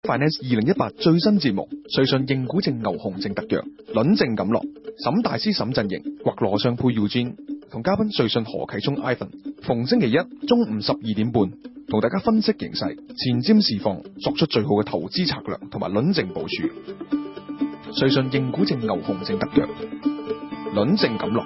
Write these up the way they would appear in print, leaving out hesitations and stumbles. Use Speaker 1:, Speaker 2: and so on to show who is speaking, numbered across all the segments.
Speaker 1: Finance 2018最新節目，瑞信認股證牛熊證特約，輪證錦落，沈大師沈陣營或羅尚佩 Eugene 同嘉賓瑞信何啟聰 Ivan， 逢星期一中午12點半，同大家分析形勢，前瞻市況，作出最好嘅投資策略同埋輪證部署。瑞信認股證牛熊證特約，輪證錦落。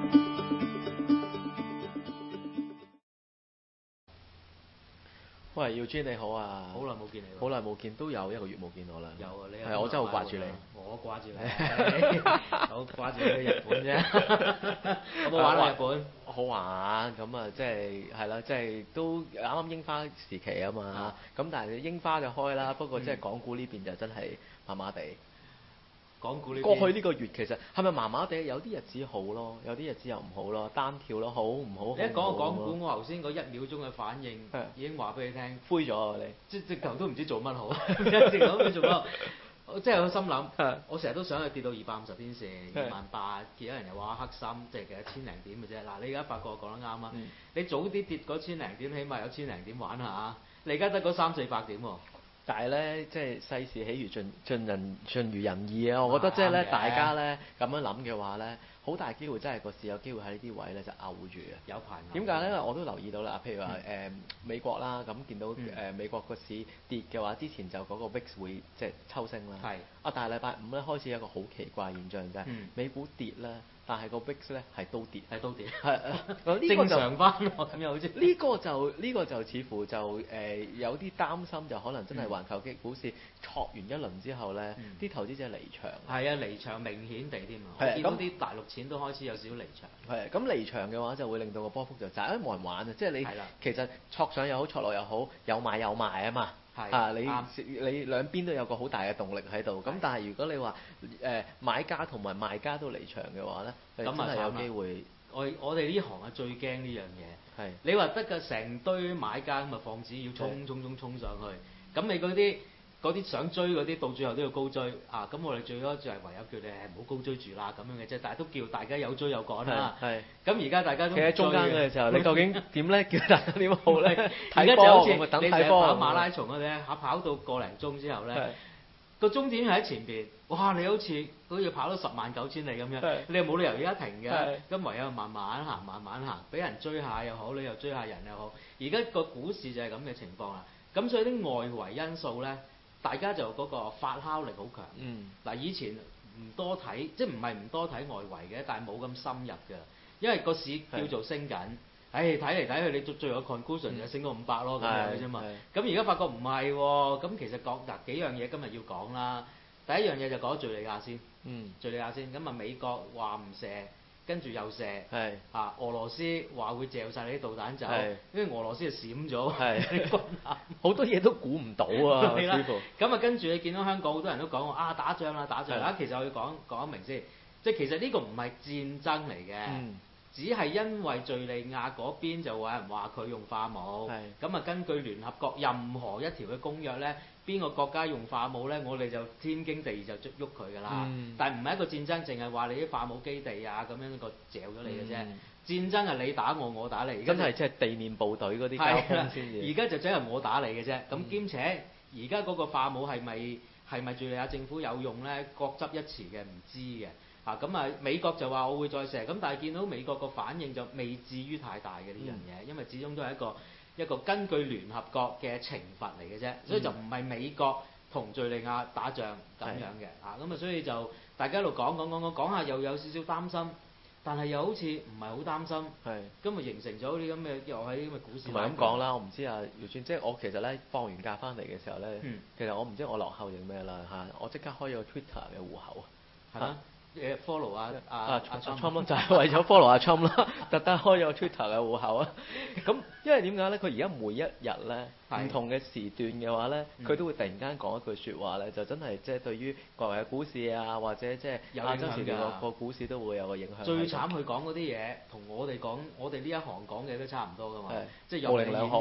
Speaker 2: 喂，耀尊你好啊！
Speaker 3: 好耐冇見你，
Speaker 2: 好耐冇見，都有1個月冇見我啦。
Speaker 3: 有啊，你
Speaker 2: 係我真係好掛住你。
Speaker 3: 我掛住你，我掛住你去日本啫。有冇玩啊日本？
Speaker 2: 好玩咁啊，即係啦，即係都啱啱櫻花時期啊嘛。咁但係櫻花就開啦，不過即係港股呢邊就真係麻麻地。
Speaker 3: 港股呢邊
Speaker 2: 過去呢個月其實係咪麻麻地？有啲日子好咯，有啲日子又唔好咯，單跳咯，好唔好？
Speaker 3: 你一講個港股，我頭先嗰1秒鐘嘅反應已經話俾你聽，
Speaker 2: 灰咗啊！你
Speaker 3: 直頭都唔知做乜好，直頭都唔知做乜好。我真係好心諗，我成日都想去跌到250天線28000，見有人又話黑心，即係其實1000零點嘅啫。嗱，你而家發覺我講得啱啊！你早啲跌嗰1000零點，起碼有1000零點玩下。你而家得嗰300-400點喎。但係咧，即係世事喜如盡如人意啊！我覺得即係咧，大家咧咁樣諗嘅話咧，好大機會真係個市有機會喺呢啲位咧就勾住嘅。有排。點解咧？我都留意到啦，譬如話美國啦，咁見到美國個市跌嘅話，之前就嗰個 VIX 會即係抽升啦。係。但係禮拜五咧開始有一個好奇怪現象就係美股跌啦。但係個 VIX 咧係都跌，正常翻喎，咁又好似呢個就似乎就有啲擔心，就可能真係環球嘅股市挫完一輪之後咧，啲投資者離場。係啊，離場明顯地添啊！我見到啲大陸錢都開始有少少離場。係咁離場嘅話，就會令到個波幅就窄，因為冇人玩啊！即係你其實挫上又好，挫落又好，有買有賣啊嘛。你兩邊都有個好大嘅動力喺度，咁但係如果你話買家同埋賣家都離場嘅話咧，咁真係有機會。我哋呢行啊最驚呢樣嘢。係你話得個成堆買家咁啊放紙要衝上去，咁你嗰啲想追嗰啲到最後都要高追啊！咁我哋最多就係唯有叫你唔好高追住啦咁樣嘅啫，但係都叫大家有追有趕啦。係。咁而家大家都企喺中間嘅時候，你究竟點咧？叫大家點好咧？而家就好似你成日跑馬拉松嗰啲，跑到個零鐘之後咧，個終點係喺前邊，哇！你好似跑到109000里咁樣，你又冇理由而家停嘅，咁唯有慢慢行，俾人追下又好，你又追下人又好。而家個股市就係咁嘅情況啦。咁所以啲外圍因素咧。大家就嗰個發酵力好強。嗱，以前唔多睇，即係唔係唔多睇外圍嘅，但係冇咁深入嘅，因為個市叫做升緊。睇嚟睇去，你最後 conclusion 就升到500咯咁樣嘅啫嘛。咁而家發覺唔係喎，咁其實幾樣嘢今日要講啦。第一樣嘢就講敍利亞先。敍利亞先，咁啊美國話唔射。跟住又射，俄羅斯話會嚼晒你啲導彈走，因為俄羅斯就閃咗，好多嘢都估唔到啊！師傅，咁啊跟住你見到香港好多人都講話打仗啦，其實我要講明先，即係其實呢個唔係戰爭嚟嘅，只係因為敍利亞嗰邊就有人話佢用化武，咁啊根據聯合國任何一條嘅公約咧。邊個國家用化武咧？我哋就天經地義就喐佢㗎啦。但係唔係一個戰爭，淨係話你啲化武基地啊咁樣個嚼咗你嘅啫。戰爭係你打我，我打你。真係即係地面部隊嗰啲交鋒先至。而家就真係我打你嘅啫。咁兼且而家嗰個化武係咪敍利亞政府有用咧？各執一詞嘅，唔知嘅。咁啊美國就話我會再射，咁但係見到美國個反應就未至於太大嘅呢樣嘢，因為始終都係一個根據聯合國嘅懲罰嚟嘅啫，所以就唔係美國同敍利亞打仗咁樣嘅，咁啊所以就大家一路講下又有少少擔心，但係又好似唔係好擔心，咁咪形成咗啲咁嘅又喺啲咁嘅股市。唔係咁講啦，我唔知啊姚川，即係我其實咧放完假翻嚟嘅時候咧，其實我唔知我落後定咩啦我即刻開咗個 Twitter 嘅戶口啊。follow 阿 Trump 就係為咗 follow 阿 Trump 啦，特登開咗 Twitter 嘅戶口啊。咁因為點解咧？佢而家每一日咧唔同嘅時段嘅話咧，佢都會突然間講一句説話咧，就真係即係對於國內嘅股市啊，或者即係亞洲時段個股市都會有個影響。最慘佢講嗰啲嘢，同我哋講，我哋呢一行講嘅都差唔多噶嘛，即係有模棱兩可。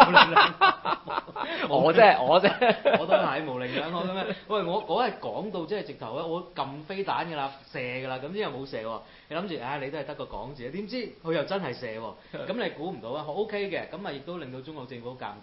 Speaker 3: 我啫，我都係模棱兩可咁樣。喂，我嗰日講到即係直頭咧，我撳飛彈㗎啦。射㗎啦，咁之後冇射喎。你諗住你都係得個講字，點知佢又真係射喎。咁你估唔到啊？OK 嘅，咁啊亦都令到中國政府好尷尬。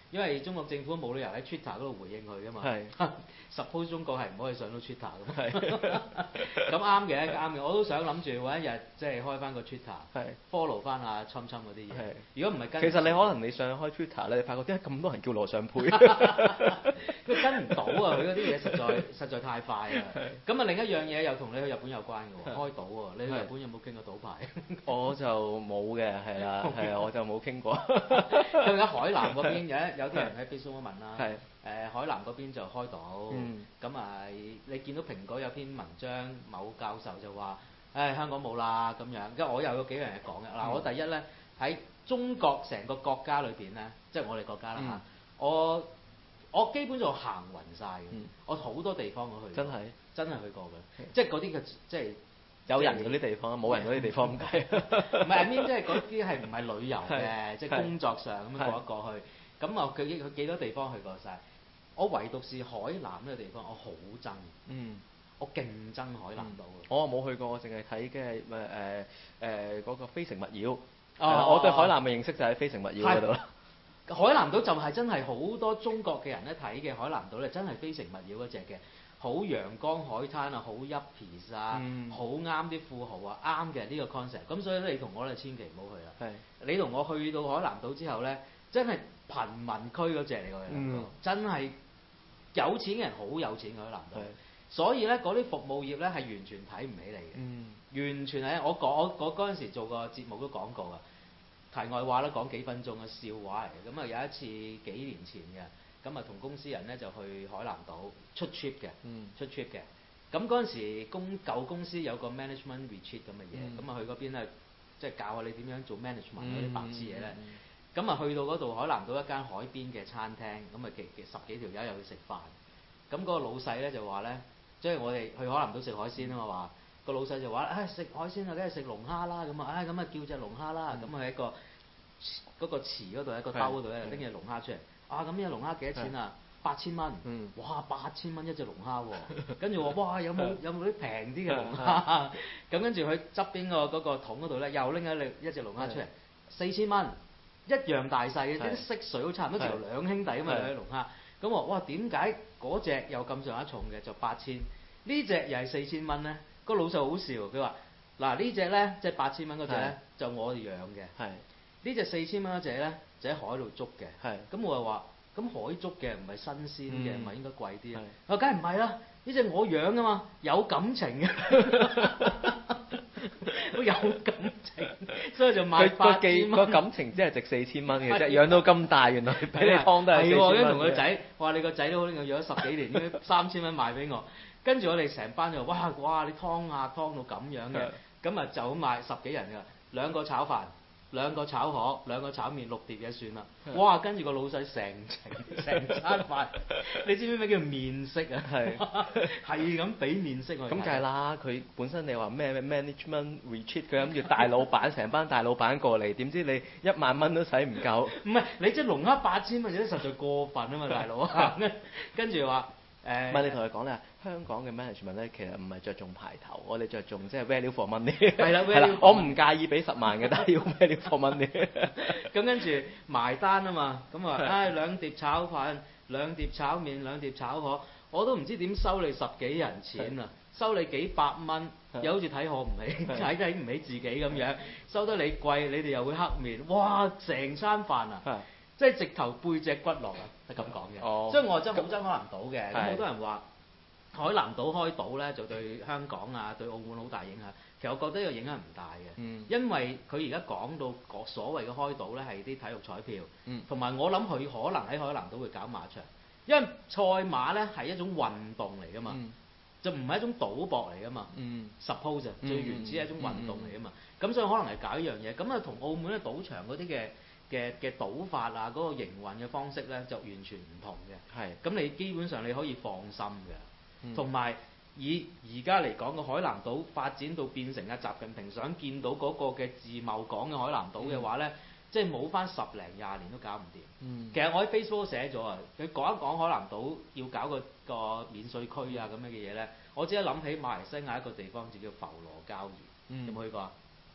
Speaker 3: 因為中國政府冇理由喺 Twitter 嗰度回應佢噶嘛。
Speaker 2: 係
Speaker 3: suppose 中國係唔可以上到 Twitter 噶嘛。
Speaker 2: 係
Speaker 3: 咁啱嘅，啱嘅，我都想諗住揾一日即係開翻個 Twitter，
Speaker 2: 係
Speaker 3: follow 翻阿侵侵嗰啲嘢
Speaker 2: 係。
Speaker 3: 如果唔係跟，
Speaker 2: 其實你可能你上開 Twitter 咧，你發覺點解咁多人叫羅尚沛？
Speaker 3: 佢跟唔到啊！佢嗰啲嘢實在太快啦。咁啊另一樣嘢又同你去日本有關嘅喎，開賭喎。你去日本有冇傾過賭牌？
Speaker 2: 我就冇嘅，係啦，係啊，我就冇傾過。
Speaker 3: 咁而家海南嗰邊有啲人喺 Facebook 問啦，
Speaker 2: 係
Speaker 3: 海南嗰邊就開賭，
Speaker 2: 嗯
Speaker 3: 咁啊你見到蘋果有篇文章，某教授就話：，唉香港冇啦咁樣。跟住我又有幾樣嘢講嘅。嗱，我第一咧喺中國成個國家裏邊咧，即係我哋國家啦嚇，我基本上行勻晒嘅，我好多地方我去過，真係去過嘅，即係嗰啲嘅即係
Speaker 2: 有人嗰啲地方，冇人嗰啲地方咁計。
Speaker 3: 唔係 I mean 即係嗰啲係唔係旅遊嘅，
Speaker 2: 係
Speaker 3: 即係工作上咁樣過一過去。咁我佢幾多地方去過晒，我唯獨是海南呢個地方，我好憎。我勁憎海南島嘅。
Speaker 2: 我冇去過，我淨係睇嘅嗰個非誠勿擾。我對海南嘅認識就喺非誠勿擾嗰度啦。
Speaker 3: 海南島就係真係好多中國嘅人咧睇嘅海南島咧，真係非誠勿擾嗰只嘅，好陽光海灘啊，好 yuppie 啊，好啱啲富豪啊，啱嘅呢個 concept。咁所以你同我咧千祈唔好去啦。你同我去到海南島之後咧，真係貧民區嗰只嚟㗎，真係有錢嘅人好有錢嘅海南島。所以咧嗰啲服務業咧係完全睇唔起你嘅，完全係我嗰陣時做個節目都講過啊。題外話啦，講幾分鐘嘅笑話嚟嘅。咁啊有一次幾年前嘅，咁啊同公司人咧就去海南島出 trip 嘅，咁嗰陣時舊公司有個 management retreat 咁嘅嘢，咁啊去嗰邊咧即係教下你點樣做 management 嗰啲白痴嘢咧。咁啊去到嗰度海南島一間海邊嘅餐廳，咁啊十幾條友又去食飯。咁嗰個老細咧就話咧，即係我哋去海南島食海鮮啊嘛，話個老細就話：，食海鮮啊，梗係食龍蝦啦，咁啊，咁啊叫隻龍蝦啦，咁啊喺嗰個池嗰度，喺個兜嗰度咧拎隻龍蝦出嚟，咁呢隻龍蝦幾多錢啊？8000蚊，哇，8000蚊一隻龍蝦喎，跟住我話：，哇，有冇啲平啲嘅龍蝦？咁跟住佢側邊嗰個桶嗰度咧，又拎一隻龍蝦出嚟，4000蚊，一樣大細嘅，啲色水都差唔多，條兩兄弟啊嘛，兩隻龍蝦。咁我哇，點解嗰隻又咁上下重嘅就8000，呢隻又係4000蚊咧？個老細好笑，佢話：嗱呢隻咧即係8000蚊嗰隻咧就我哋養嘅，呢隻4000蚊嗰隻咧就喺海度捉嘅。咁我就話：咁海捉嘅唔係新鮮嘅，咪應該貴啲啊？我梗係唔係啦，呢隻我養噶嘛，有感情嘅。都有感情，所以就賣8000蚊。
Speaker 2: 個感情只係值4000蚊嘅啫，養到咁大，原來俾你劏都係4000蚊。
Speaker 3: 跟住同個仔，話你個仔都好，我養咗10幾年，應該3000蚊賣俾我。跟住我哋成班就哇，你劏到咁樣嘅，咁啊就咁賣10幾人㗎，2個炒飯，2個炒河，2個炒麵，6碟嘢算啦。哇！跟住個老細成餐飯，你知唔知咩叫面色啊？係咁俾面色我。
Speaker 2: 咁梗係啦，佢本身你話咩 management retreat，佢諗住大老闆成班大老闆過嚟，點知你1萬蚊都使唔夠？
Speaker 3: 唔係你隻龍蝦8000蚊，有啲實在過分啊嘛，大佬啊！跟住話
Speaker 2: 唔係你同佢講咧，香港嘅 management 咧其實唔係着重排頭，我哋着重即係 value for money。
Speaker 3: 係啦，
Speaker 2: 我唔介意俾10萬嘅，但係要 value for money。
Speaker 3: 咁跟住埋單啊嘛，咁話2碟炒飯、2碟炒麵、2碟炒河，我都唔知點收你10幾人錢啊！收你幾百蚊，又好似睇我唔起，睇唔起自己咁樣，收得你貴，你哋又會黑面，哇！成餐飯啊，即係直頭背脊骨落啊，係咁講嘅。所以我真係好憎海南島嘅。咁好多人話海南島開島咧，就對香港啊、對澳門好大影響。其實我覺得呢個影響唔大嘅，因為佢而家講到所謂嘅開島咧係啲體育彩票，同埋我諗佢可能喺海南島會搞馬場，因為賽馬咧係一種運動嚟噶嘛。就唔係一種賭博嚟噶嘛，suppose 最原始係一種運動嚟噶嘛，咁所以可能係搞一樣嘢，咁啊同澳門嘅賭場嗰啲嘅賭法啊，嗰個營運嘅方式咧就完全唔同嘅，咁你基本上你可以放心嘅，同埋以而家嚟講個海南島發展到變成阿習近平想見到嗰個嘅自貿港嘅海南島嘅話咧，即係冇翻10零20年都搞唔掂。其實我喺 Facebook 寫咗啊，佢講一講海南島要搞個免稅區啊咁樣嘅嘢咧，我只係諗起馬來西亞一個地方就叫浮羅交怡，有冇去過啊？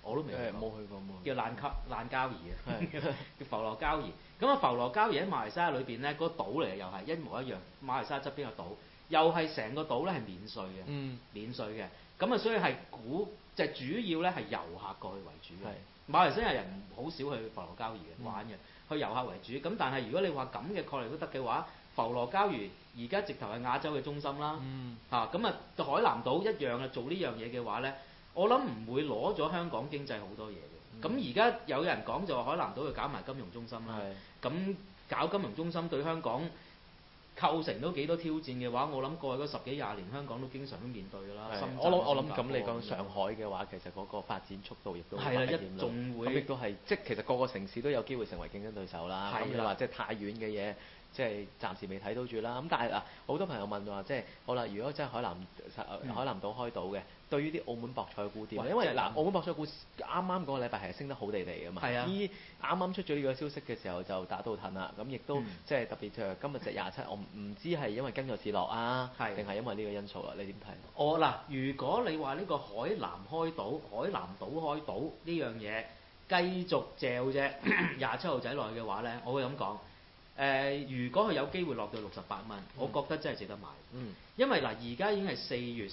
Speaker 3: 我都未去過。
Speaker 2: 冇去過冇。
Speaker 3: 叫爛交怡啊，叫浮羅交怡。咁啊，浮羅交怡喺馬來西亞裏邊咧，嗰、個島嚟嘅又係一模一樣，馬來西亞側邊個島，又係成個島咧係免稅嘅，免稅嘅。咁啊，所以係主要咧係遊客過去為主嘅。馬來西亞人好少去浮羅交怡嘅玩嘅，去遊客為主。咁但係如果你話咁嘅概念都得嘅話，浮羅交怡而家直頭係亞洲嘅中心啦。咁啊，海南島一樣啊，做呢樣嘢嘅話咧，我諗唔會攞咗香港經濟好多嘢嘅。咁而家有人講就話海南島要搞埋金融中心啦。咁搞金融中心對香港構成都幾多挑戰嘅話，我諗過去嗰10幾20年，香港都經常都面對㗎啦。
Speaker 2: 我諗咁你講上海嘅話，其實嗰個發展速度亦都
Speaker 3: 係啦，一仲會
Speaker 2: 咁亦都係即係其實個個城市都有機會成為競爭對手啦。咁你話即係太遠嘅嘢，即係暫時未睇到住啦。咁但係嗱，好多朋友問話即係好啦，如果真係海南島開島嘅，對於啲澳門博彩股點？因為嗱，澳門博彩股啱啱嗰個禮拜係升得好地地㗎嘛。係啊。啱啱出咗呢個消息嘅時候就打到褪啦。咁亦都即係特別今日隻27，我唔知係因為跟咗市落啊，定係因為呢個因素啦？你點睇？
Speaker 3: 嗱，如果你話呢個海南島開島呢樣嘢繼續嚼啫，27號仔內嘅話咧，我會咁講。如果佢有機會落到68蚊，我覺得真係值得買。因為嗱，而家已經係4月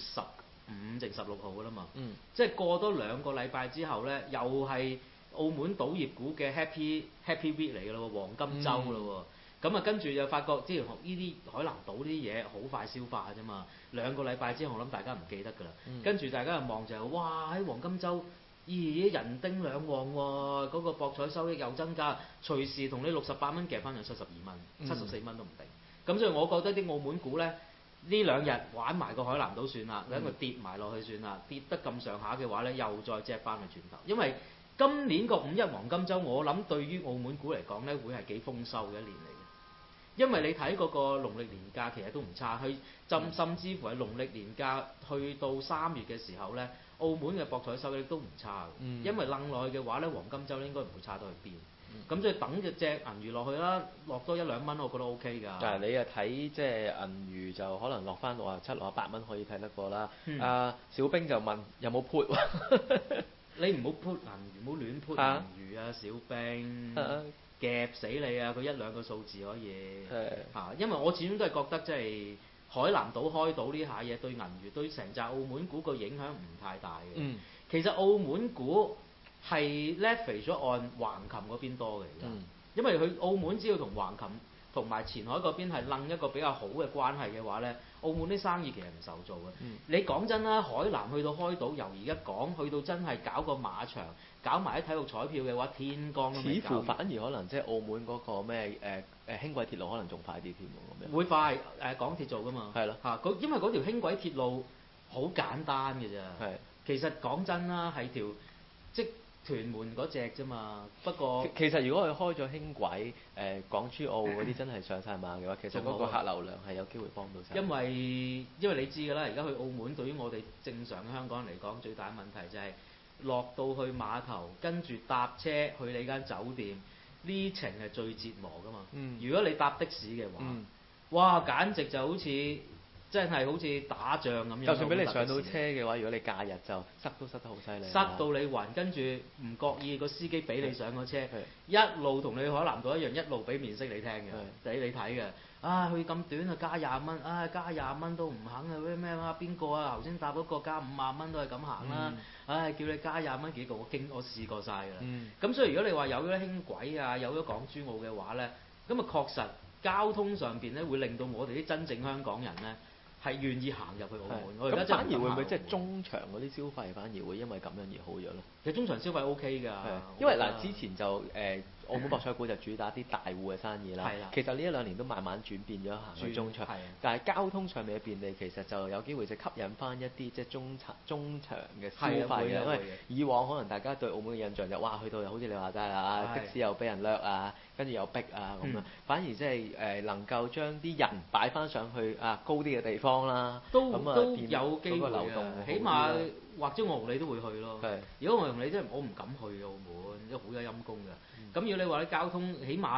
Speaker 3: 15定16號㗎啦嘛。即係過多2個禮拜之後咧，又係澳門賭業股嘅 Happy Week 嚟㗎咯喎，黃金週咯喎。咁啊，跟住又發覺即係呢啲海南島呢啲嘢好快消化啫嘛。2個禮拜之後，我諗大家唔記得㗎啦。跟住大家又望就係哇喺黃金週。咦，人丁兩旺喎，嗰個博彩收益又增加，隨時同你68蚊夾翻上72蚊、74蚊都唔定。咁所以我覺得啲澳門股咧，呢2日玩埋個海南島算啦，等佢跌埋落去算啦，跌得咁上下嘅話咧，又再隻翻去轉頭。因為今年個5·1黃金週，我諗對於澳門股嚟講咧，會係幾豐收嘅一年嚟嘅。因為你睇嗰個農曆年假其實都唔差，甚至乎係農曆年假去到3月嘅時候咧。澳門嘅博彩收益都唔差嘅，因為掕落去嘅話咧，黃金週應該唔會差到去邊。咁所以等隻銀魚落去啦，落多1-2蚊，我覺得 OK 㗎。
Speaker 2: 但係你啊睇即係銀魚就可能落翻67、68蚊可以睇得過啦。小兵就問有冇 put？
Speaker 3: 你唔好 put 銀魚，唔好亂 put 銀魚啊，小兵夾死你啊！佢1-2個數字可以因為我始終都係覺得即係。海南島開島呢下嘢對銀娛對成紮澳門股個影響唔太大嘅。其實澳門股係 leverage 咗按橫琴嗰邊多嘅，因為佢澳門只要同橫琴同埋前海嗰邊係掕一個比較好嘅關係嘅話咧，澳門啲生意其實唔受做嘅。你講真啦，海南去到開島，由而家講去到真係搞個馬場，搞埋啲體育彩票嘅話，天光都未搞。似乎反而可能即係澳門嗰個咩輕軌鐵路可能仲快啲添喎，咁樣。會快港鐵做㗎嘛？係咯。因為嗰條輕軌鐵路好簡單嘅咋。其實講真啦，係條即屯門嗰隻啫嘛。不過
Speaker 2: 其實如果佢開咗輕軌，港珠澳嗰啲真係上晒馬嘅話，其實嗰個客流量係有機會幫到手。因為
Speaker 3: 你知㗎啦，而家去澳門對於我哋正常嘅香港人嚟講，最大嘅問題就係落到去碼頭，跟住搭車去你間酒店，呢程係最折磨㗎嘛。如果你搭的士嘅話，哇，簡直就好似真係好似打仗咁樣。就
Speaker 2: 算俾你上到車嘅話，如果你假日就塞都塞得好犀利。
Speaker 3: 塞到你暈，跟住唔覺意個司機俾你上個車，一路同你海南島一樣，一路俾面色你聽嘅，俾你睇嘅。佢咁短啊，加20蚊，加20蚊都唔肯啊！咩啊？邊個啊？頭先搭嗰個加50蚊都係咁行啦。叫你加20蚊幾個，我試過晒㗎啦。咁所以如果你話有咗輕軌啊，有咗港珠澳嘅話咧，咁啊確實交通上邊咧會令到我哋啲真正香港人咧係願意行入去澳門。我而家
Speaker 2: 反而會唔會即係中場嗰啲消費反而會因為咁樣而好咗咧？
Speaker 3: 其實中場消費 OK 㗎，
Speaker 2: 因為嗱之前就澳門博彩股就主打啲大戶嘅生意啦。其實呢1-2年都慢慢轉變咗行去中場，但係交通上面嘅便利其實就有機會就吸引翻一啲即係中場嘅消費嘅。因為以往可能大家對澳門嘅印象就哇去到又好似你話齋啊，的士又俾人掠啊，跟住又逼啊咁樣。反而即係能夠將啲人擺翻上去高啲嘅地方啦，
Speaker 3: 都有機會流動，起碼或者我同你都會去咯。如果我同你真係我唔敢去澳門，因為好有陰功嘅。咁如果你話啲交通，起碼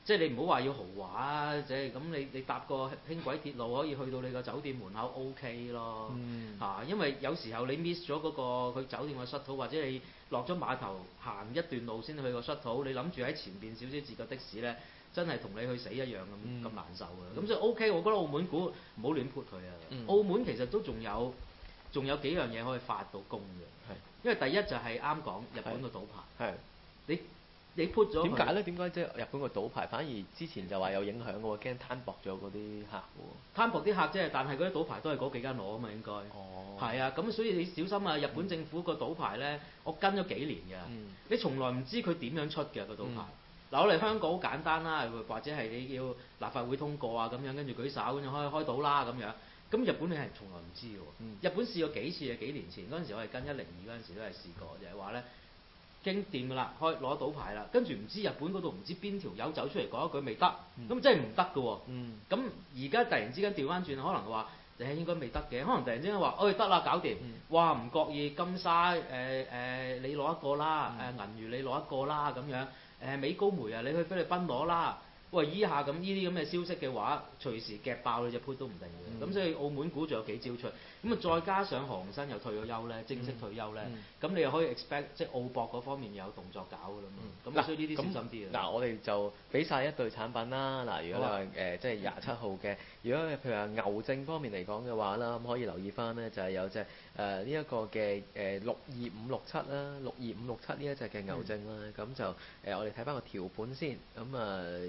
Speaker 3: 即係你唔好話要豪華啊，即係咁你搭個輕軌鐵路可以去到你個酒店門口 OK 咯，因為有時候你 miss 咗嗰個佢酒店嘅 shuttle，或者你落咗碼頭行一段路先去個 shuttle，你諗住喺前邊少少截個的士咧，真係同你去死一樣咁難受嘅。咁所以 OK，我覺得澳門股唔好亂 put 佢啊。澳門其實都仲有幾樣嘢可以發到功嘅，因為第一就係啱講日本個賭牌，你 put 咗
Speaker 2: 點解咧？點解即係日本個賭牌反而之前就話有影響嘅喎，驚攤薄咗嗰啲客喎。
Speaker 3: 攤薄啲客啫，但係嗰啲賭牌都係嗰幾間攞啊嘛，應該。係啊，咁所以你小心啊！日本政府個賭牌咧，我跟咗幾年㗎，你從來唔知佢點樣出嘅個賭牌。嗱，我哋香港好簡單啦，或者係你要立法會通過啊咁樣，跟住舉手跟住開賭啦咁樣。咁日本你係從來唔知喎。日本試過幾次啊？幾年前嗰陣時，我係跟102嗰陣時都係試過，就係話咧。經掂㗎啦，攞賭牌啦，跟住唔知日本嗰度唔知邊條友走出嚟講一句未得，咁真係唔得㗎喎。咁而家突然之間調翻轉，可能話你應該未得嘅，可能突然之間話，得啦，搞掂，哇唔覺意金沙你攞一個啦，銀娛你攞一個啦咁樣，美高梅啊你去菲律賓攞啦。喂，依下咁呢啲咁嘅消息嘅話，隨時夾爆你隻 put 都唔定嘅。咁所以澳門股仲有幾招出，咁啊再加上何鴻燊又退咗休咧，正式退休咧，咁你又可以 expect 即係澳博嗰方面有動作搞㗎啦嘛。咁所以呢啲小心啲啊。
Speaker 2: 嗱，我哋就俾晒一對產品啦。嗱，如果你話即係27號嘅，如果譬如話牛證方面嚟講嘅話啦，咁可以留意翻咧，就係有隻呢一個嘅62567啦，62567呢一隻嘅牛證啦。咁就我哋睇翻個條盤先，咁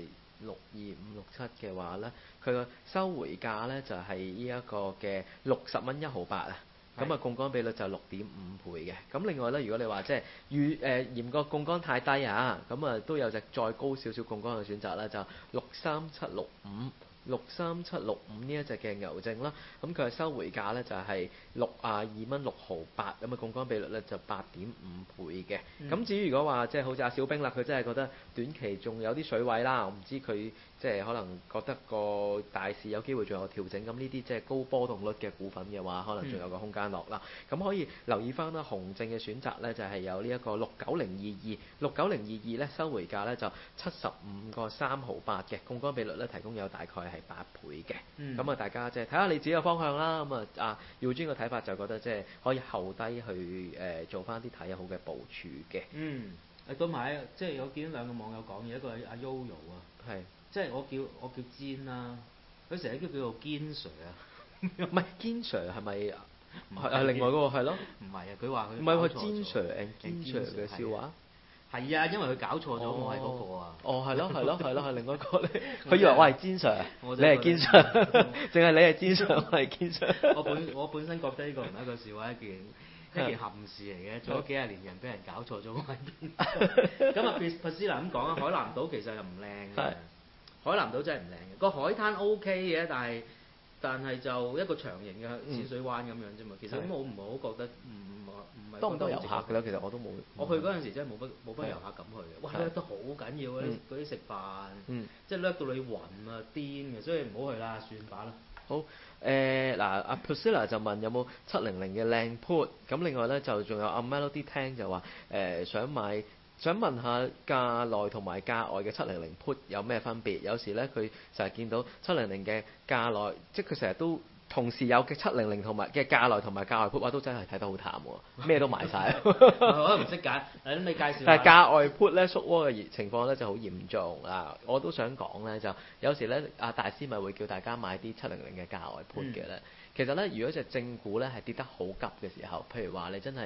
Speaker 2: 62567嘅話咧，佢個收回價咧就係呢一個嘅60蚊1毫8啊，咁啊槓桿比率就6.5倍嘅。咁另外咧，如果你話即係嫌個槓桿太低啊，咁啊都有隻再高少少槓桿嘅選擇啦，就63765呢一隻嘅牛證啦，咁佢嘅收回價咧就係62蚊6毫8，咁啊槓桿比率咧就8.5倍嘅。咁至於如果話即係好似阿小兵啦，佢真係覺得短期仲有啲水位啦，我唔知佢即係可能覺得個大市有機會仲有調整，咁呢啲即係高波動率嘅股份嘅話，可能仲有個空間落啦。咁可以留意翻啦，紅證嘅選擇咧就係有呢一個69022咧收回價咧就75個3毫8嘅，槓桿比率咧提供有大概係8倍嘅。咁啊大家即係睇下你自己嘅方向啦。咁啊耀尊嘅睇法就覺得即係可以後低去做翻啲睇好嘅部署嘅。
Speaker 3: 嗰排即係我見到兩個網友講嘢，一個係阿 Yoyo 啊，即係我叫堅啦，佢成日都叫做堅 Sir 啊，
Speaker 2: 唔係堅 Sir 係咪？係另外嗰個係咯？
Speaker 3: 唔係啊，佢話佢
Speaker 2: 唔係佢堅 Sir and 堅 Sir 嘅笑話。
Speaker 3: 係啊，因為佢搞錯咗，我係嗰個啊。
Speaker 2: 係咯，係另外一個咧。佢以為我係堅 Sir，你係堅 Sir，淨係你係堅 Sir，我係堅 Sir。
Speaker 3: 我本身覺得呢個唔係一個笑話，一件陷事嚟嘅，做咗幾廿年人俾人搞錯咗我喺邊。咁啊，帕斯蘭咁講啊，海南島其實又唔靚嘅，海南島真係唔靚嘅。個海灘 OK 嘅，但係就一個長形嘅淺水灣咁樣啫嘛。其實咁我唔係好覺得唔係。
Speaker 2: 多唔多遊客㗎啦？其實我都冇。
Speaker 3: 我去嗰陣時真係冇乜遊客敢去嘅。哇，掠得好緊要嗰啲食飯，即係掠到你暈啊癲嘅，所以唔好去啦，算罷啦。
Speaker 2: 好嗱，阿 Priscilla 就問有冇700嘅靚 put， 咁另外咧就仲有阿 Melody 聽就話想問下價內同埋價外嘅700 put 有咩分別？有時咧佢成日見到700嘅價內，即係佢成日都同時有嘅700同埋嘅價內同埋價外 put 話都真係睇得好淡喎，咩都賣晒。
Speaker 3: 我都唔識揀，咁你介紹下。
Speaker 2: 但係價外 put 咧縮窩嘅情況咧就好嚴重啊！我都想講咧，就有時咧阿大師咪會叫大家買啲700嘅價外 put 嘅咧。其實咧，如果隻正股咧係跌得好急嘅時候，譬如話你真係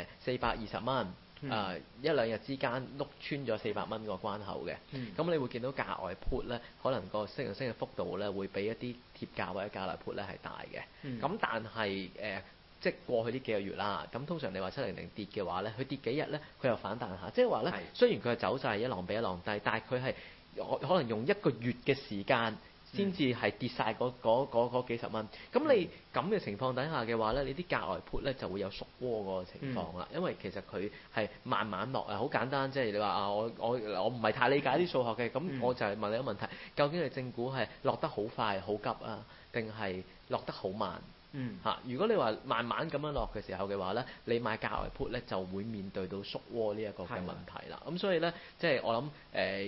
Speaker 2: 420蚊。一兩日之間碌穿咗400蚊個關口嘅，咁你會見到價外 put 咧，可能個升嘅幅度咧會比一啲貼價或者價內 put 咧係大嘅。咁但係即係過去呢幾個月啦，咁通常你話700跌嘅話咧，佢跌幾日咧，佢又反彈下，即係話咧，雖然佢係走勢一浪比一浪低，但係佢係可能用1個月嘅時間。先至係跌晒嗰幾十蚊，咁你咁嘅情況底下嘅話咧，你啲價外 put 咧就會有縮窩嗰個情況啦。因為其實佢係慢慢落啊，好簡單，即係你話我唔係太理解啲數學嘅，咁我就係問你一個問題：究竟係正股係落得好快好急啊，定係落得好慢？如果你話慢慢咁樣落嘅時候嘅話咧，你買價外 put 咧就會面對到縮窩呢一個嘅問題啦。咁所以咧，即係我諗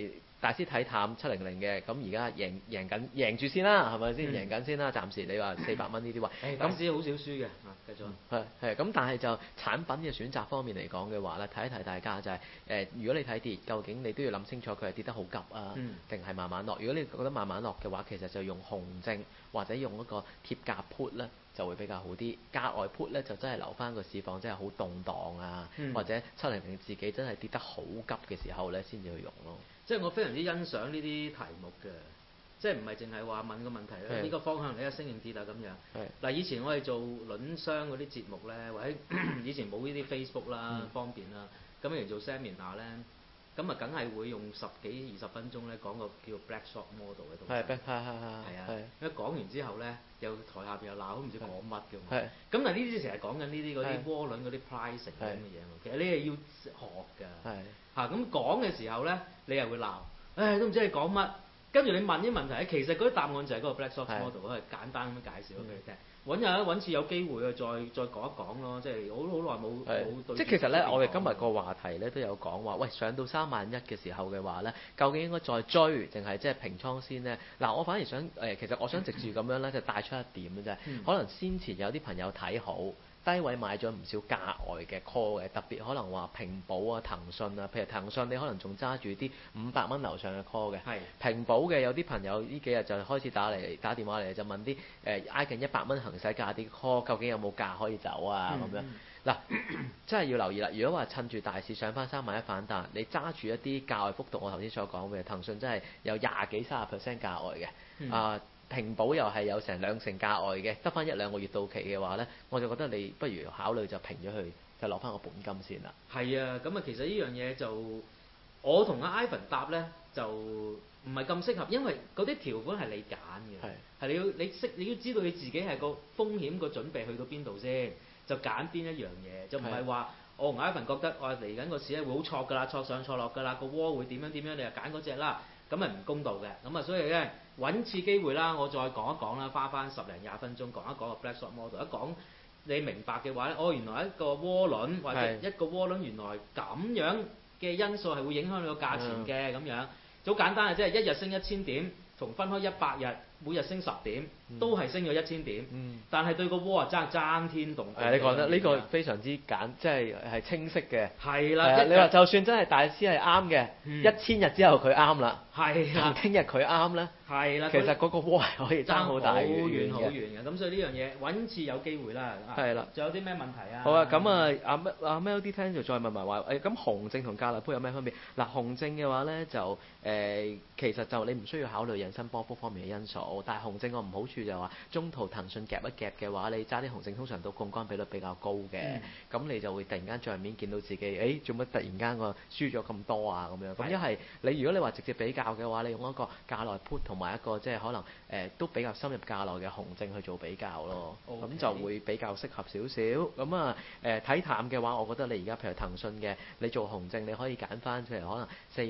Speaker 2: 大師睇淡700嘅，咁而家贏住先啦，係咪先？贏緊先啦，暫時你話400蚊呢啲位，
Speaker 3: 大師好少輸嘅，繼續。
Speaker 2: 係咁，但係就產品嘅選擇方面嚟講嘅話咧，睇一睇大家就係、如果你睇跌，究竟你都要諗清楚佢係跌得好急啊，定係慢慢落？如果你覺得慢慢落嘅話，其實就用紅證或者用一個貼價 put 咧，就會比較好啲。價外 put 咧就真係留翻個市況真係好動盪啊，或者700自己真係跌得好急嘅時候咧，先至去用咯。
Speaker 3: 即係我非常之欣賞呢啲題目嘅。即係唔係淨係話問個問題咧？呢個方向你一升定跌啊咁樣。嗱，以前我哋做輪商嗰啲節目咧，或者以前冇呢啲 Facebook 啦，方便啦，咁嚟做 seminar 咧，咁啊梗係會用10幾20分鐘咧講個叫 Black Short Model 嘅東西。係啊，一講完之後咧，又台下邊又鬧，都唔知講乜嘅。咁但係呢啲成日講緊呢啲嗰啲窩輪嗰啲 pricing 咁嘅嘢喎，其實你係要學㗎。咁講嘅時候咧，你又會鬧，都唔知你講乜。跟住你問啲問題，其實嗰啲答案就係嗰個 Black Short Model，係簡單咁樣介紹俾你聽。揾次有機會再講一講咯，即係好耐冇對。
Speaker 2: 即係其實咧，我哋今日個話題咧都有講話，喂，上到31000嘅時候嘅話咧，究竟應該再追定係即係平倉先呢？嗱，我反而想其實我想藉住咁樣咧，就帶出一點嘅啫。可能先前有啲朋友睇好。低位買咗唔少價外嘅 call 嘅，特別可能話平保啊、騰訊啊，譬如騰訊你可能仲揸住啲500蚊樓上嘅 call 嘅，平保嘅有啲朋友呢幾日就開始打電話嚟就問啲挨近100蚊行使價啲 call 究竟有冇價可以走啊咁樣。嗱，真係要留意啦！如果話趁住大市上翻31000反彈，你揸住一啲價外幅度，我頭先所講嘅騰訊真係有20幾30% 價外嘅，平保又係有成2成價外嘅，得翻1-2個月到期嘅話呢，我就覺得你不如考慮就平咗佢，就攞翻個本金先啦。
Speaker 3: 係啊，咁啊其實呢樣嘢就我同阿 Ivan 答呢，就唔係咁適合，因為嗰啲條款係你揀嘅，係你要知道你自己係個風險個準備去到邊度先，就揀邊一樣嘢，就唔係話我同 Ivan 覺得嚟緊個市咧會好錯㗎啦，錯上錯落㗎啦，個窩會點樣，你就揀嗰隻啦。咁係唔公道嘅，咁啊所以咧揾次機會啦，我再講一講啦，花翻10零20分鐘講一講個 Black Short Model，一講你明白嘅話咧，原來一個窩輪或者一個窩輪原來咁樣嘅因素係會影響你個價錢嘅咁樣，好簡單嘅，即係一日升1000點，同分開100日，每日升10點，都係升咗1000點，但係對個窩啊爭天動地。你
Speaker 2: 講得呢個非常之即係清晰嘅。
Speaker 3: 係啦，
Speaker 2: 你話就算真係大師係啱嘅，1000日之後佢啱啦，同聽日佢啱咧，
Speaker 3: 係啦，
Speaker 2: 其實嗰個窩係可以爭好大遠
Speaker 3: 好遠嘅。咁所以呢樣嘢揾次有機會啦。
Speaker 2: 係啦。
Speaker 3: 仲有啲咩問題啊？
Speaker 2: 好啊，咁啊阿 Melody 聽就再問埋話咁紅證同價內 put 有咩分別？嗱，紅證嘅話咧就其實就你唔需要考慮引伸波幅方面嘅因素，但係紅證個唔好處就係話中途騰訊夾一夾嘅話，你揸啲紅證通常都槓桿比率比較高嘅，咁你就會突然間帳面見到自己做乜突然間個輸咗咁多啊咁樣。咁一係你如果你話直接比較嘅話，你用一個價內 put 同埋一個即係可能都比較深入價內嘅紅證去做比較咯，咁就會比較適合少少。咁啊睇淡嘅話，我覺得你而家譬如騰訊嘅，你做紅證你可以揀翻譬如可能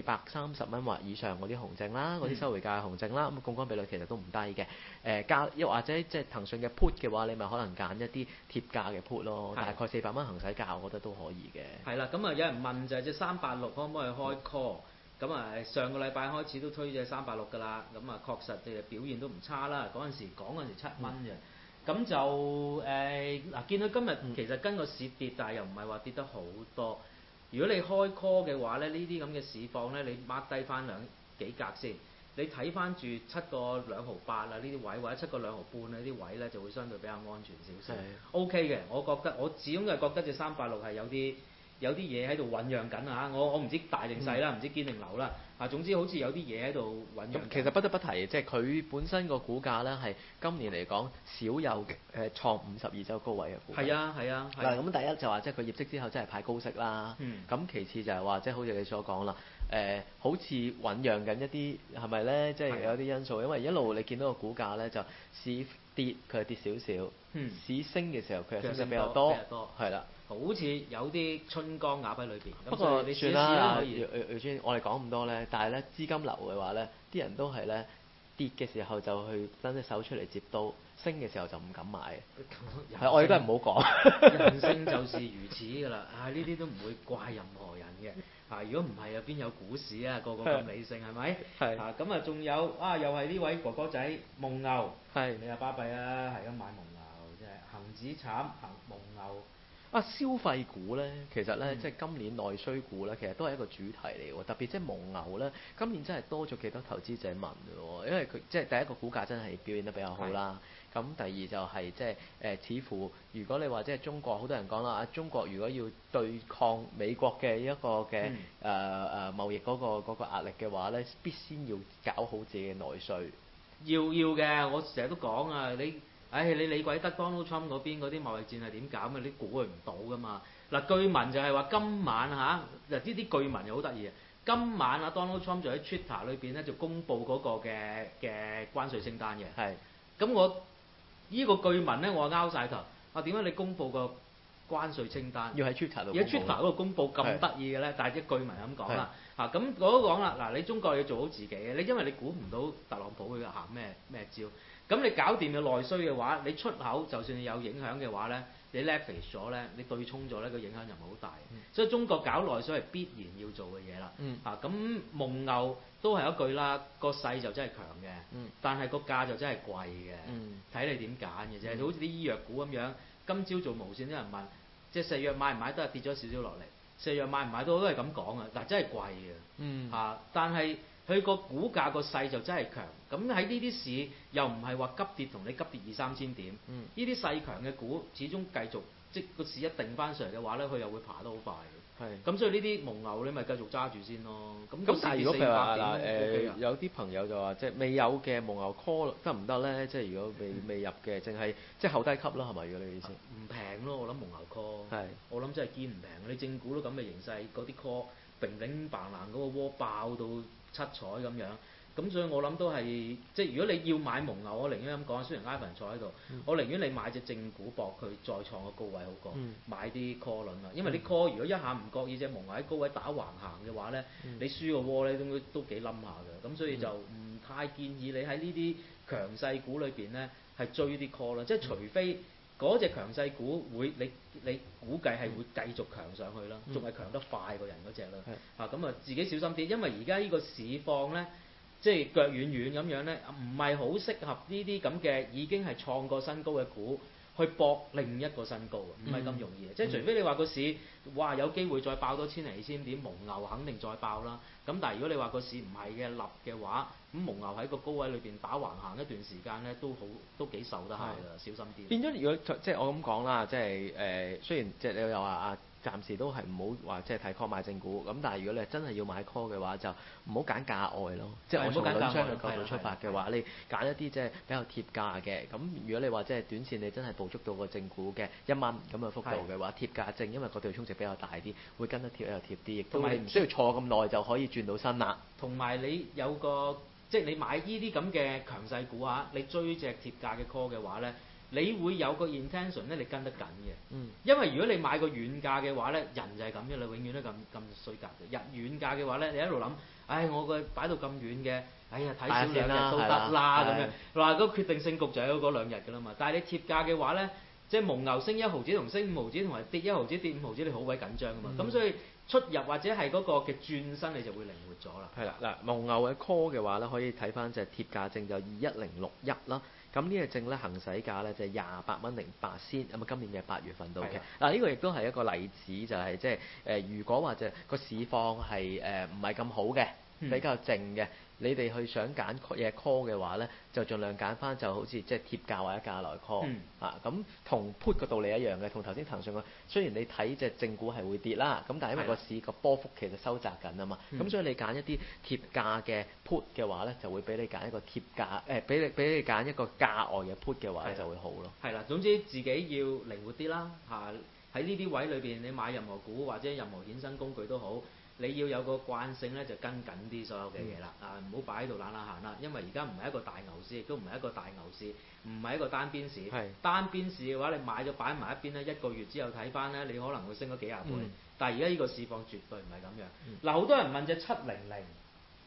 Speaker 2: 430蚊或以上嗰啲紅證啦，嗰啲收回價嘅紅證啦，咁槓桿比率其實都唔低嘅。又或者即係騰訊嘅 put 嘅話，你咪可能揀一啲貼價嘅 put 咯，大概400蚊行使價，我覺得都可以嘅。
Speaker 3: 係啦，咁啊有人問就係隻386可唔可以開 call？咁啊上個禮拜開始都推隻386㗎啦，咁啊確實嘅表現都唔差啦。嗰陣時講嗰陣時7蚊嘅，咁就見到今日其實跟個市跌，但係又唔係話跌得好多。如果你開 call 嘅話咧，呢啲咁嘅市況咧，你 mark 低翻幾格先。你睇翻住7個2毫8啊呢啲位，或者7個2毫半啊呢啲位咧，就會相對比較安全少少。OK 嘅，我覺得我始終都係覺得隻386係有啲嘢喺度醖釀緊啊！我唔知大定細啦，唔知堅定流啦。總之好似有啲嘢喺度醖釀。
Speaker 2: 其實不得不提，即係佢本身個股價咧係今年嚟講少有創52週高位嘅股價。
Speaker 3: 係啊。
Speaker 2: 嗱，咁第一就話即係佢業績之後真係派高息啦。咁其次就係話即係好似你所講啦，好似醖釀緊一啲係咪咧？即係有啲因素，因為一路你見到個股價咧就市跌佢係跌少少，市升嘅時候佢係升得比較多，係啦。
Speaker 3: 好似有啲春江鴨喺裏邊。
Speaker 2: 不過你算啦，我哋講咁多咧，但係咧資金流嘅話咧，啲人都係咧跌嘅時候就去伸隻手出嚟接刀，升嘅時候就唔敢買。係，我哋都係唔好講。
Speaker 3: 人性就是如此㗎啦，呢啲都唔會怪任何人嘅。如果唔係邊有股市啊？個個咁理性係咪？
Speaker 2: 係。
Speaker 3: 咁啊，仲有又係呢位哥哥仔蒙牛。
Speaker 2: 係。
Speaker 3: 你巴閉啊，係咁買蒙牛，真係恒指慘，蒙牛。
Speaker 2: 消費股咧，其實咧，即係今年內需股咧，其實都係一個主題嚟喎。特別即係蒙牛咧，今年真係多咗幾多投資者問嘅喎，因為佢即係第一個股價真係表現得比較好啦。咁第二就係即係似乎如果你話即係中國，好多人講啦，中國如果要對抗美國嘅一個嘅貿易嗰個壓力嘅話咧，必先要搞好自己嘅內需。
Speaker 3: 要嘅，我成日都講啊，你理鬼得 Donald Trump 嗰邊嗰啲貿易戰係點搞嘅？你估佢唔到噶嘛？嗱，據聞就係話今晚呢啲據聞又好得意啊！今晚Donald Trump 就喺 Twitter 裏邊咧就公布嗰個嘅關稅清單嘅。係。咁我呢個據聞咧，我拗晒頭。點解你公布個關稅清單？要喺 Twitter 度。而喺 Twitter 嗰度公布咁得意嘅咧，但係啲據聞咁講啦。咁我都講啦，你中國要做好自己嘅，因為你估唔到特朗普會行咩招。咁你搞掂嘅內需嘅話，你出口就算你有影響嘅話咧，你 leverage 咗咧，你對沖咗咧，個影響就唔係好大。所以中國搞內需係必然要做嘅嘢啦。咁蒙牛都係一句啦，個勢就真係強嘅，但係個價就真係貴嘅。睇你點揀嘅啫，好似啲醫藥股咁樣，今朝做無線啲人問，即係石藥買唔買都係跌咗少少落嚟，石藥買唔買都係咁講啊，但係真係貴嘅。但係佢個股價個勢就真係強，咁喺呢啲市又唔係話急跌同你急跌2-3千點，呢啲勢強嘅股始終繼續，即個市一定翻上嚟嘅話咧，佢又會爬得好快嘅。咁所以呢啲蒙牛你咪繼續揸住先咯。咁
Speaker 2: 但係如果譬如話有啲朋友就話即係未有嘅蒙牛 call 得唔得咧？即係如果未入嘅，淨係即係後低級啦，係咪？如果你意思？唔平咯，我諗蒙牛 call。我諗真係堅唔平。你正股都咁嘅形勢，嗰啲 call 平頂白蘭嗰個窩爆到七彩咁樣，咁所以我諗都係即係如果你要買蒙牛，我寧願咁講，雖然 Ivan 坐喺度，我寧願你買隻正股博佢再創個高位好過買啲 call 輪啦，因為啲 call 如果一下唔覺意隻蒙牛喺高位打橫行嘅話咧，你輸個窩咧都幾冧下嘅，咁所以就唔太建議你喺呢啲強勢股裏邊咧係追啲 call 啦，即係除非嗰隻強勢股你估計係會繼續強上去啦，仲係強得快過人嗰隻啦。咁啊自己小心啲，因為而家呢個市況咧，即係腳軟軟咁樣咧，唔係好適合呢啲咁嘅已經係創過新高嘅股去搏另一個新高，唔係咁容易。即係除非你話個市哇有機會再爆多1000-2000點，蒙牛肯定再爆啦。咁但係如果你話個市唔係嘅立嘅話，咁蒙牛喺個高位裏邊打橫行一段時間咧，都幾受得下㗎，小心啲。變咗如果即係我咁講啦，即係雖然即係你又話暫時都係唔好話即係睇 call 買正股，咁但係如果你係真係要買 call 嘅話，就唔好揀價外咯。即係我從兩商嘅角度出發嘅話，你揀一啲即係比較貼價嘅。咁如果你話即係短線你真係捕捉到個正股嘅1蚊咁嘅幅度嘅話，貼價正，因為個對沖值比較大啲，會跟得貼又貼啲，亦都你唔需要坐咁耐就可以轉到身啦。同埋你有個即係你買呢啲咁嘅強勢股你追隻貼價嘅 call 嘅話咧，你會有個 intention 咧，你跟得緊嘅。因為如果你買個遠價嘅話咧，人就係咁嘅啦，永遠都咁衰格嘅。遠價嘅話咧，你喺度諗，我個擺到咁遠嘅，睇少2日都得啦咁樣。嗱，個決定性局就喺嗰2日㗎啦嘛。但係你貼價嘅話咧，即係蒙牛升1毫子同升5毫子，同埋跌1毫子跌5毫子，你好鬼緊張㗎嘛。咁所以出入或者係嗰個嘅轉身，你就會靈活咗啦。係啦，嗱，蒙牛嘅 call 嘅話咧，可以睇翻隻貼價證就21061啦。咁呢個證咧行使價咧就28蚊08仙，咁啊今年嘅8月份到嘅。嗱呢個亦都係一個例子，就係即係如果話就個市況係唔係咁好嘅，比較靜嘅，你哋去想揀嘢 call 嘅話咧，就盡量揀翻就好似即係貼價或者價內 call 咁同 put 個道理一樣嘅，同頭先騰訊個雖然你睇隻正股係會跌啦，咁但係因為個市個波幅其實收窄緊啊嘛，咁所以你揀一啲貼價嘅 put 嘅話咧，就會俾你揀一個貼價俾你揀一個價外嘅 put 嘅話咧就會好咯。係啦，總之自己要靈活啲啦喺呢啲位裏邊，你買任何股或者任何衍生工具都好。你要有個慣性咧，就跟緊啲所有嘅嘢啦，唔好擺喺度懶懶閒啦。因為而家唔係一個大牛市，亦都唔係一個大牛市，唔係一個單邊市。單邊市嘅話，你買咗擺埋一邊咧，一個月之後睇翻咧，你可能會升咗幾廿倍。但係而家呢個市況絕對唔係咁樣。嗱，好多人問隻700，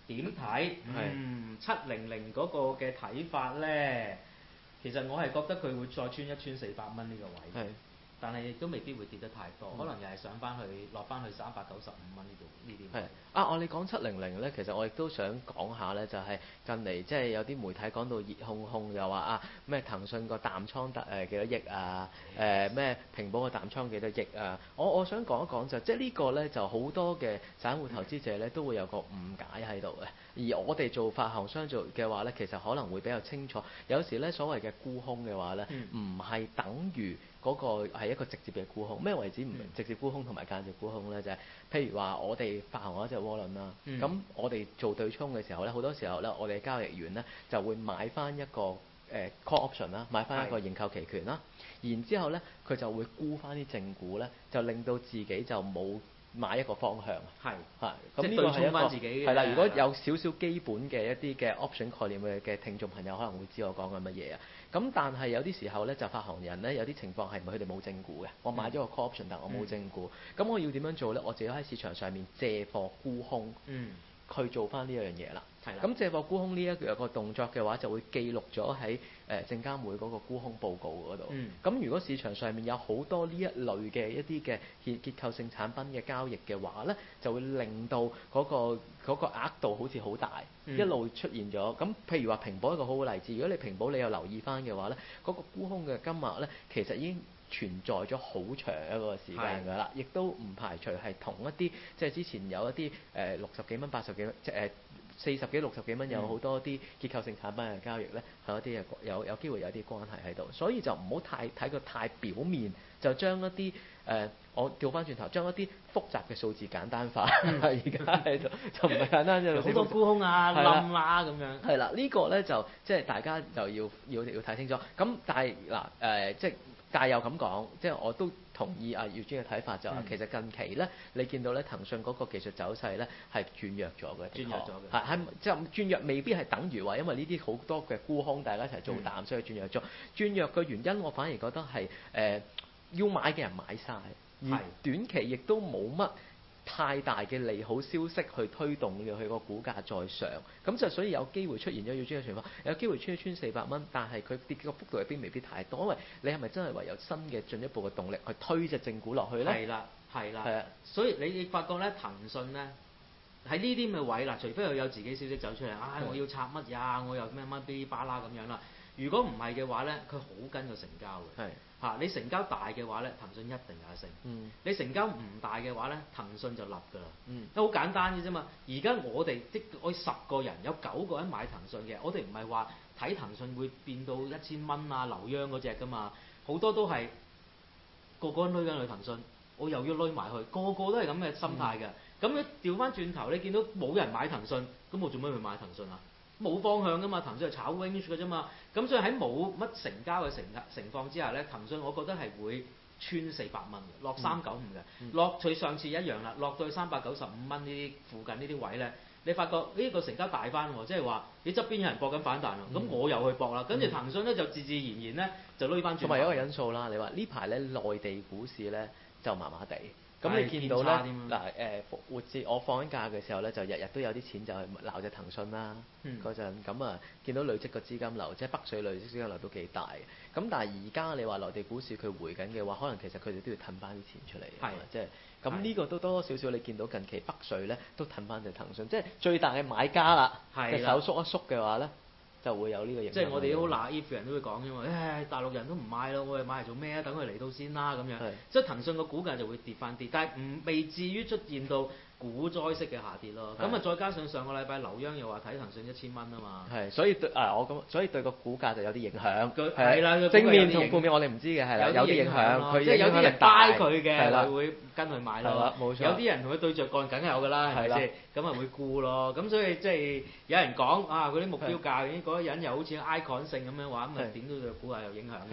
Speaker 3: 點睇？700嗰個嘅睇法咧，其實我係覺得佢會再穿一穿400蚊呢個位。但係亦都未必會跌得太多，可能又係上翻去落翻去395蚊呢度呢啲。係
Speaker 2: 我哋講700咧，其實我亦都想講下咧，就係近嚟即係有啲媒體講到熱烘烘，又話咩騰訊個淡倉得幾多億啊？咩平保個淡倉幾多億啊？我想講一講就即係呢個咧，就好多嘅散戶投資者咧都會有個誤解喺度嘅。而我哋做發行商做嘅話咧，其實可能會比較清楚。有時咧所謂嘅沽空嘅話咧，唔係等於嗰個係一個直接嘅沽空。咩為止唔直接沽空同埋間接沽空咧？就係譬如話我哋發行一隻窩輪啦，咁我哋做對沖嘅時候咧，好多時候咧，我哋交易員咧就會買翻一個call option 啦，買翻一個認購期權啦，然之後咧佢就會沽翻啲正股咧，就令到自己就冇買一個方向。咁呢個係一個係啦。如果有少少基本嘅一啲嘅 option 概念嘅聽眾朋友可能會知我講緊乜嘢啊。咁但係有啲時候咧，就發行人咧有啲情況係佢哋冇正股嘅，我買咗個 call option，但我冇正股，咁我要點樣做咧？我自己喺市場上面借貨沽空，去做翻呢樣嘢啦。咁借貨沽空呢一個動作嘅話，就會記錄咗喺證監會嗰個沽空報告嗰度。咁如果市場上面有好多呢一類嘅一啲嘅結構性產品嘅交易嘅話咧，就會令到嗰個額度好似好大，一路出現咗。咁譬如話平保一個好好例子，如果你平保你有留意翻嘅話咧，嗰個沽空嘅金額咧，其實已經存在咗好長一個時間㗎啦，亦都唔排除係同一啲即係之前有一啲60幾蚊、80幾蚊，即係40幾、60幾蚊有好多啲結構性產品嘅交易咧，係一啲有機會有啲關係喺度，所以就唔好睇個太表面，就將一啲我調翻轉頭，將一啲複雜嘅數字簡單化。而家喺度就唔係簡單啫，
Speaker 3: 好多沽空啊、冧啦咁樣。
Speaker 2: 係啦，呢個咧就即係大家就要睇清楚。咁但係即係。但係又咁講，即係我都同意阿耀尊嘅睇法，就話其實近期咧，你見到咧騰訊嗰個技術走勢咧係轉弱咗嘅，
Speaker 3: 轉弱咗嘅，
Speaker 2: 係即係轉弱未必係等於話因為呢啲好多嘅沽空大家一齊做淡，所以轉弱咗。轉弱嘅原因我反而覺得係要買嘅人買晒，而短期亦都冇乜太大嘅利好消息去推動佢個股價再上，咁就所以有機會出現咗要穿嘅情況，有機會穿400蚊，但係佢跌嘅幅度入邊未必太多，因為你係咪真係唯有新嘅進一步嘅動力去推隻正股落去咧？
Speaker 3: 係啦，所以你發覺咧騰訊咧喺呢啲咁嘅位啦，除非佢有自己消息走出嚟，我要拆乜呀，我又咩乜嗶哩吧啦咁樣啦。如果唔係嘅話咧，佢好跟個成交嘅。你成交大嘅話咧，騰訊一定有得升。你成交唔大嘅話咧，騰訊就立㗎啦。都好簡單嘅啫嘛。而家我哋我10個人有9個人買騰訊嘅，我哋唔係話睇騰訊會變到1000蚊啊流央嗰隻㗎嘛。好多都係個個都攆緊去騰訊，我又要攆埋去，個個都係咁嘅心態嘅。咁你調翻轉頭，你見到冇人買騰訊，咁我做咩去買騰訊啊？冇方向㗎嘛，騰訊係炒 range 㗎啫嘛，咁所以喺冇乜成交嘅情況之下咧，騰訊我覺得係會穿400蚊嘅，落395嘅，落佢上次一樣啦，落到去395蚊呢啲附近呢啲位咧，你發覺呢個成交大翻喎，即係話你側邊有人搏緊反彈喎，咁我又去搏啦，跟住騰訊咧就自然咧就攆翻轉。同埋有一個因素啦，你話呢排咧內地股市咧就麻麻地。咁你見到咧復活節我放緊假嘅時候咧，就日日都有啲錢就去鬧隻騰訊啦。嗰陣咁啊，見到累積個資金流，即係北水累積資金流都幾大嘅。咁但係而家你話內地股市佢回緊嘅話，可能其實佢哋都要褪翻啲錢出嚟。即係咁呢個都多多少少你見到近期北水咧都褪翻隻騰訊，即係最大嘅買家啦。隻手縮一縮嘅話咧，就會有呢個影響。即係我哋好 naive 人都會講嘅嘛，大陸人都唔買咯，我哋買嚟做咩啊？等佢嚟到先啦咁樣。即係騰訊個股價就會跌翻啲，但係未至於出現到股災式嘅下跌咯。咁啊，再加上上個禮拜劉央又話睇騰訊1000蚊啊嘛。所以所以對個股價就有啲影響。係啦，正面同負面我哋唔知嘅係啦，有啲影響。即係有啲人 buy 佢嘅，係會跟佢買咯。冇錯。有啲人同佢對着幹，梗係有㗎啦，係咪先？咁啊會沽咯。咁所以即係有人講嗰啲目標價嗰啲人又好似 icon 性咁樣話，咁啊點都對股價有影響嘅。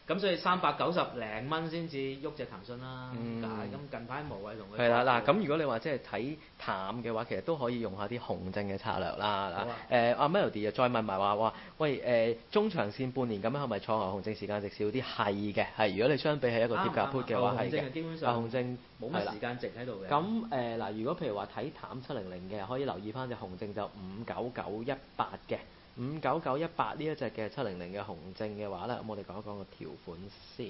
Speaker 3: 咁所以390零蚊先至喐隻騰訊啦。咁近排無謂同佢。
Speaker 2: 係啦，嗱，咁如果你話即係睇淡嘅話，其實都可以用下啲熊證嘅策略啦。阿 Melody 又再問埋話，喂中長線半年咁樣係咪錯？熊證時間值少啲？係嘅，係。如果你相比係一個貼價 put 嘅話係嘅。
Speaker 3: 基本上
Speaker 2: 熊證
Speaker 3: 冇乜時間值喺度嘅。
Speaker 2: 咁嗱，如果譬如話睇淡700嘅，可以留意翻隻熊證就59918嘅。59918呢一隻嘅700嘅熊證嘅話咧，咁我哋講一講個條款先。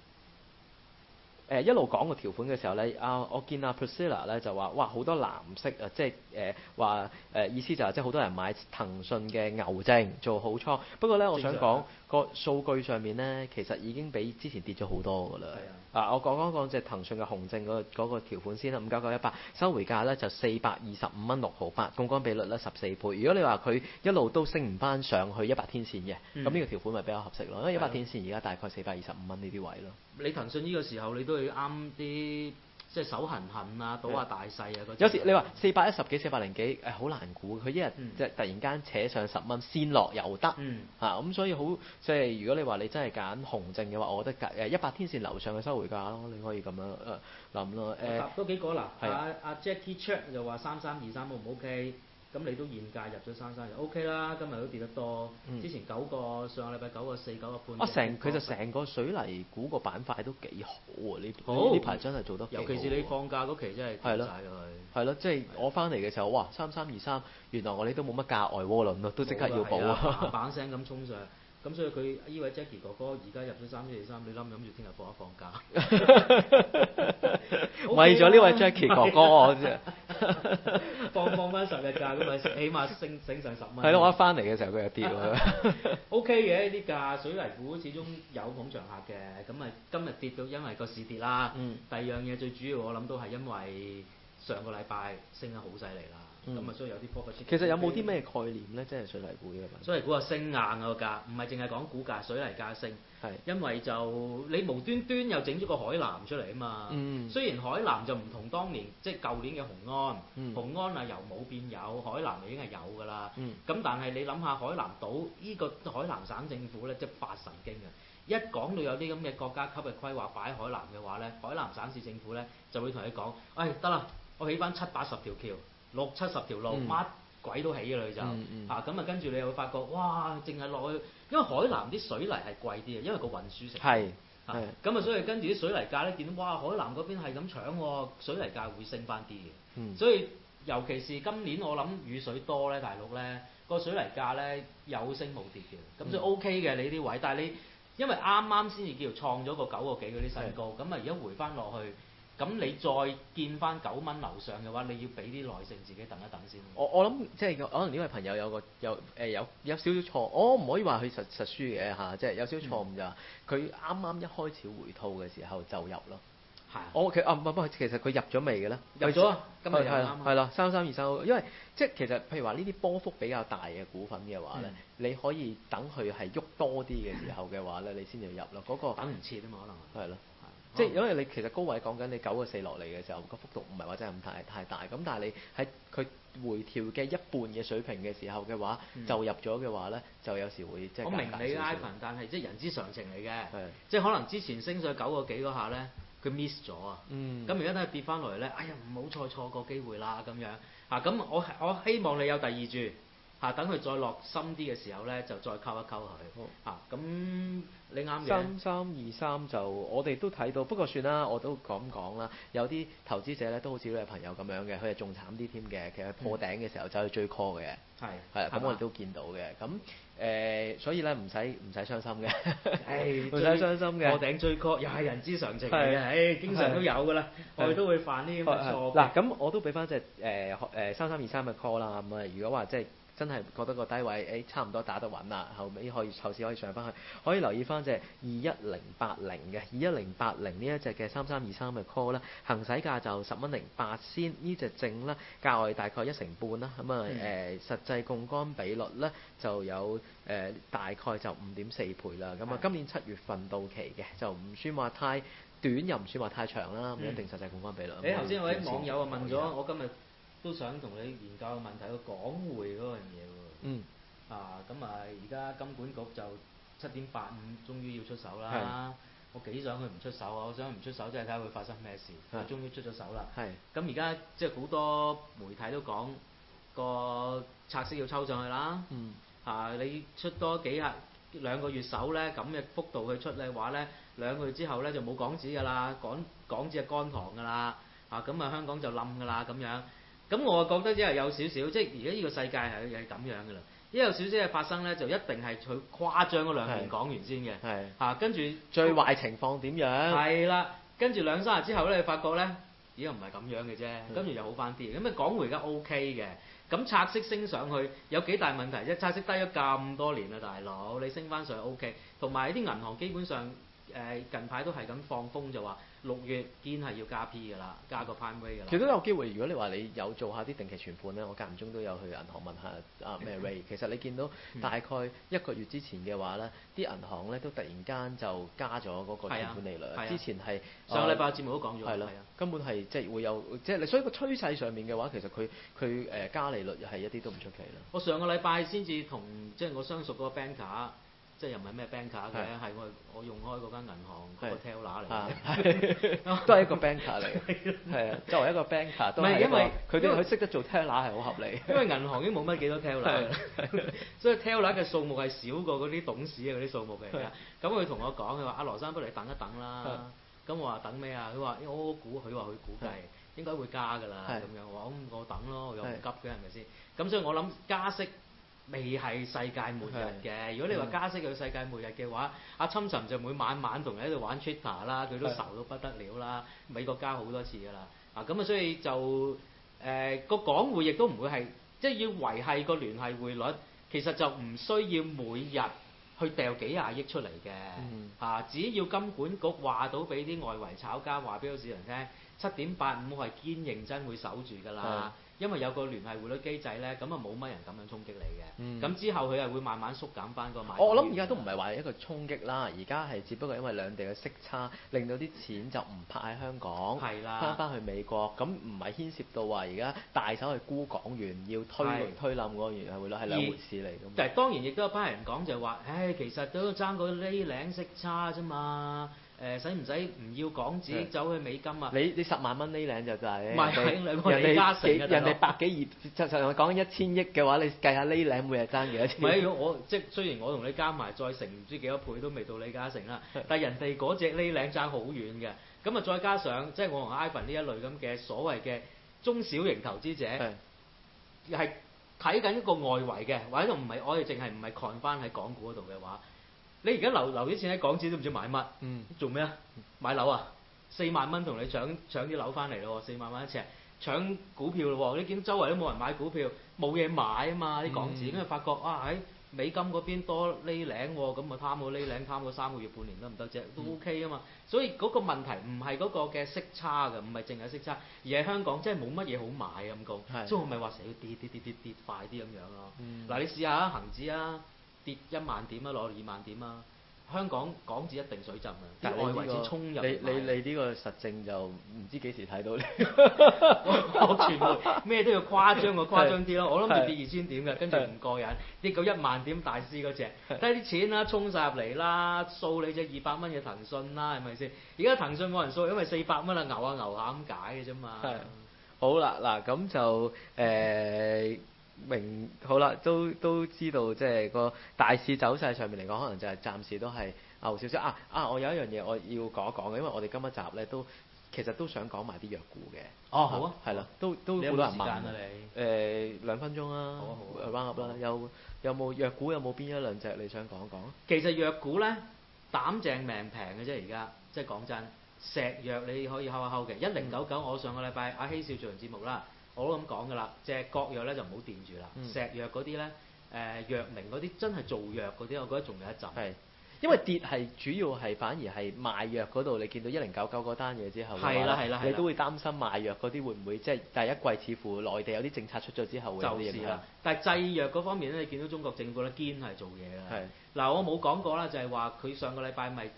Speaker 2: 一路講個條款嘅時候咧，我見阿 Priscilla 咧就話，哇好多藍色啊，即係話意思就係即係好多人買騰訊嘅牛證做好倉。不過咧，我想講個數據上面咧，其實已經比之前跌咗好多㗎啦。我講隻騰訊嘅熊證嗰個條款先啦，59918收回價咧就425蚊6毫8，槓桿比率咧14倍。如果你話佢一路都升唔翻上去100天線嘅，咁呢個條款咪比較合適咯。因為100天線而家大概425蚊呢啲位咯。
Speaker 3: 你騰訊呢個時候你都要啱啲，即係手痕痕啊，賭下大細啊嗰啲。
Speaker 2: 有時你話410幾、400幾，好難估。佢一日即係突然間扯上10蚊，先落又得。咁所以好即係如果你話你真係揀熊證嘅話，我覺得100天線樓上嘅收回價咯，你可以咁樣諗咯。
Speaker 3: 都幾個嗱，阿 Jackie Chan 就話3323 O 唔 OK？咁你都現價入咗33就 OK 啦，今日都跌得多。之前上個禮拜9個4、9個半。
Speaker 2: 佢就成個水泥股個板塊都幾好喎，呢排真係做得幾好。
Speaker 3: 尤其是你放假嗰期真係跌曬佢。
Speaker 2: 係咯，即係我翻嚟嘅時候，哇3323，原來我哋都冇乜價外窩輪咯，都即刻要補啊！
Speaker 3: 棒聲咁衝上。咁所以佢呢位 Jackie 哥哥而家入咗3323，你諗住聽日放假？
Speaker 2: 為咗呢位 Jackie 哥哥，我知
Speaker 3: 放翻10日假，咁咪起碼升上10蚊。
Speaker 2: 係咯，我一翻嚟嘅時候佢又跌喎。
Speaker 3: OK 嘅呢啲價，水泥股始終有捧場客嘅，咁啊今日跌到因為個市跌啦。第二樣嘢最主要我諗都係因為上個禮拜升得好犀利啦。咁所以有啲 profit。
Speaker 2: 其實有冇啲咩概念咧？即係水泥股嘅問題。
Speaker 3: 水泥股啊升硬個價，唔係淨係講股價，水泥價升。因為就你無端端又整咗個海南出嚟啊嘛。雖然海南就唔同當年即係舊年嘅雄安，雄安啊由冇變有，海南已經係有㗎啦。咁但係你諗下海南島呢個海南省政府咧，即係發神經嘅。一講到有啲咁嘅國家級嘅規劃擺喺海南嘅話咧，海南省市政府咧就會同你講，得啦，我起翻70-80條橋。60-70條路，乜鬼都起㗎啦佢就咁啊，跟住你又會發覺，哇！淨係落去，因為海南啲水泥係貴啲啊，因為個運輸成本咁啊，所以跟住啲水泥價咧，見到哇，海南嗰邊係咁搶喎，水泥價會升翻啲嘅。所以尤其是今年我諗雨水多咧，大陸咧個水泥價咧有升冇跌嘅，咁所以 OK 嘅你啲位，但係你因為啱啱先至叫創咗個9個幾嗰啲新高，咁啊而家回翻落去。咁你再見翻9蚊樓上嘅話，你要俾啲耐性自己等一等先。我諗即係可能呢位朋友有少少錯，我唔可以話佢實輸嘅嚇，即係有少少錯誤就係佢啱啱一開始回吐嘅時候就入咯。係。其實佢入咗未嘅咧？ 入咗啊！今日又啱。
Speaker 2: 係啦，3323，因為即係其實譬如話呢啲波幅比較大嘅股份嘅話咧，你可以等佢係喐多啲嘅時候嘅話咧，你先至入咯。嗰個
Speaker 3: 等唔切啊嘛，可能。係咯。
Speaker 2: 即係因為你其實高位講緊你9個4落嚟嘅時候，個幅度唔係話真係咁太大，咁但係你喺佢回調嘅一半嘅水平嘅時候嘅話，就入咗嘅話咧，就有時會即係。我明你
Speaker 3: Ivan，但係即係人之常情嚟嘅，即係可能之前升上9個幾嗰下咧，佢 miss 咗啊，咁而家都係跌翻落嚟咧，哎呀唔好再錯過機會啦咁樣咁我希望你有第二注。等佢再落深啲嘅時候咧，就再溝一溝佢。咁你啱嘅。
Speaker 2: 3323就我哋都睇到，不過算啦，我都咁講啦。有啲投資者咧都好似呢位朋友咁樣嘅，佢係仲慘啲添嘅。其實破頂嘅時候走去追 call 嘅。係。咁我哋都見到嘅。咁所以咧唔使傷心嘅。唔使傷心嘅。
Speaker 3: 破頂追 call 又係人之常情嚟嘅。經常都有㗎啦。我哋都會犯呢啲咁嘅錯。
Speaker 2: 嗱，咁我都俾翻隻3323嘅 call 啦。咁如果話即係。真係覺得個低位差唔多打得穩啦，後市可以上翻去，可以留意翻隻21080嘅21080呢一隻嘅3323嘅 call 啦，行使價就10蚊08先，呢隻證啦，價外大概1成半啦，咁實際槓桿比率咧就有大概就5.4倍啦，咁今年7月份到期嘅，就唔算話太短又唔算話太長啦，咁一定實際槓桿比率。
Speaker 3: 你頭先有位網友問咗，我今日都想同你研究個問題，個港匯嗰樣嘢喎。咁而家金管局就 7.85終於要出手啦。我幾想佢唔出手啊！我想佢唔出手，即係睇下會發生咩事。佢終於出咗手啦。咁而家即係好多媒體都講個拆息要抽上去啦。你出多2個月手咧，咁嘅幅度去出嘅話咧，2個月之後咧就冇港紙㗎啦，港紙係乾塘㗎啦。咁香港就冧㗎啦咁樣。咁我覺得即係有少少，即係而家呢個世界係咁樣㗎啦。一有少少嘢發生咧，就一定係佢誇張嗰2年講完先嘅。跟住
Speaker 2: 最壞情況點樣？
Speaker 3: 係啦，跟住2-3日之後咧，你發覺咧，而家唔係咁樣嘅啫，跟住又好翻啲。咁啊港匯而家 OK 嘅，咁拆息升上去有幾大問題啫？拆息低咗咁多年啦，大佬，你升翻上去 OK。同埋啲銀行基本上近排都係咁放風就話6月堅係要加 P 㗎啦，加個 prime rate 㗎啦。
Speaker 2: 其實都有機會，如果你話你有做下啲定期存款咧，我間唔中都有去銀行問下咩 rate。其實你見到大概1個月之前嘅話咧，啲銀行咧都突然間就加咗嗰個存款利率。之前係
Speaker 3: 上個禮拜節目都講咗。
Speaker 2: 係咯，根本係即係會有即係你，所以個趨勢上面嘅話，其實佢加利率係一啲都唔出奇啦。
Speaker 3: 我上個禮拜先至同即係我相熟嗰個 banker。即係又唔係咩 banker 嘅，係我用開嗰間銀行嗰個 teller 嚟嘅，
Speaker 2: 都係一個 banker 嚟嘅。係啊，作為一個 banker 都係因為佢識得做 teller 係好合理。
Speaker 3: 因為銀行已經冇乜幾多 teller 所以 teller 嘅數目係少過嗰啲董事嘅嗰啲數目嚟嘅。咁佢同我講，佢話阿羅生，不如你等一等啦。咁我話等咩啊？佢話我估，佢話佢估計應該會加㗎啦。咁樣我話我等咯，我又唔急嘅係咪先？咁所以我諗加息未係世界末日嘅。如果你話加息係世界末日嘅話，阿侵沉就每晚同你喺度玩 Twitter 啦，佢都愁到不得了啦。美國加好多次㗎啦。咁所以就個港匯亦都唔會係即係要維係個聯繫匯率，其實就唔需要每日去掉幾廿億出嚟嘅。只要金管局話到俾啲外圍炒家話俾個市場聽，7.85係堅認真會守住㗎啦。因為有個聯繫匯率機制咧，咁啊冇乜人咁樣衝擊你嘅。咁之後佢係會慢慢縮減翻個買。我
Speaker 2: 諗而家都唔係話一個衝擊啦，而家係只不過因為兩地嘅息差，令到啲錢就唔泊喺香港，翻去美國。咁唔係牽涉到話而家大手去沽港元，要推冧嗰個聯繫匯率係兩回事嚟㗎。
Speaker 3: 但係當然亦都有班人講就係話，其實都爭個厘零息差啫嘛。使唔使唔要港紙走去美金啊？
Speaker 2: 你10萬蚊呢領就係，
Speaker 3: 唔係李嘉誠
Speaker 2: 人哋百幾億，就講1000億嘅話，你計下呢領每日爭幾多錢？
Speaker 3: 唔係，我即係雖然我同你加埋再乘唔知幾多倍都未到李嘉誠啦，但係人哋嗰隻呢領爭好遠嘅。咁啊再加上即係我同 Ivan 呢一類咁嘅所謂嘅中小型投資者，係睇緊一個外圍嘅，或者唔係我哋淨係唔係 con 翻喺港股嗰度嘅話。你而家留啲錢喺港紙都唔知買乜，做咩啊？買樓啊？4萬蚊同你搶啲樓翻嚟咯喎，4萬蚊一尺，搶股票咯喎！你見周圍都冇人買股票，冇嘢買啊嘛啲港紙，咁啊發覺喺美金嗰邊多厘零喎，咁啊貪個厘零貪個3個月半年得唔得啫？都 OK 啊嘛。所以嗰個問題唔係嗰個嘅息差㗎，唔係淨係息差，而係香港真係冇乜嘢好買咁講，所以我咪話成日要跌快啲咁樣咯。嗱你試下恒指啊！跌1萬點啊，攞2萬點啊！香港港紙一定水浸啊！啲外圍錢衝入嚟。
Speaker 2: 你呢個實證就唔知幾時睇到咧。
Speaker 3: 我全部咩都要誇張啲咯。我諗住跌2000點嘅，跟住唔過癮，跌到1萬點大師嗰隻，低啲錢啦，衝晒入嚟啦，掃你隻200蚊嘅騰訊啦，係咪先？而家騰訊冇人掃，因為400蚊啊，牛下咁解嘅啫嘛。
Speaker 2: 好啦，嗱咁就明好啦，都知道即係個大市走勢上面嚟講，可能就係暫時都係牛少少我有一樣嘢我要講一講嘅，因為我哋今一集咧其實都想講埋啲弱股嘅。好啊，係啦，都好多人問。你2分鐘啦，好 round up 啦。有冇弱股？有冇邊1-2隻你想講一講？
Speaker 3: 其實弱股咧膽正命平嘅啫，而家即係講真，石藥你可以睺一睺嘅1099。我上個禮拜阿希少做完節目啦。我都咁講㗎啦，隻國藥咧就唔好掂住啦。石藥嗰啲咧，藥明嗰啲真係做藥嗰啲，我覺得仲有一陣。係，
Speaker 2: 因為跌係主要係反而係賣藥嗰度，你見到1099嗰單嘢之後，
Speaker 3: 係啦，
Speaker 2: 你都會擔心賣藥嗰啲會唔會即係第一季似乎內地有啲政策出咗之後會有啲影響。
Speaker 3: 但係製藥嗰方面咧，你見到中國政府咧堅係做嘢㗎。係。嗱，我冇講過啦，就係話佢上個禮拜咪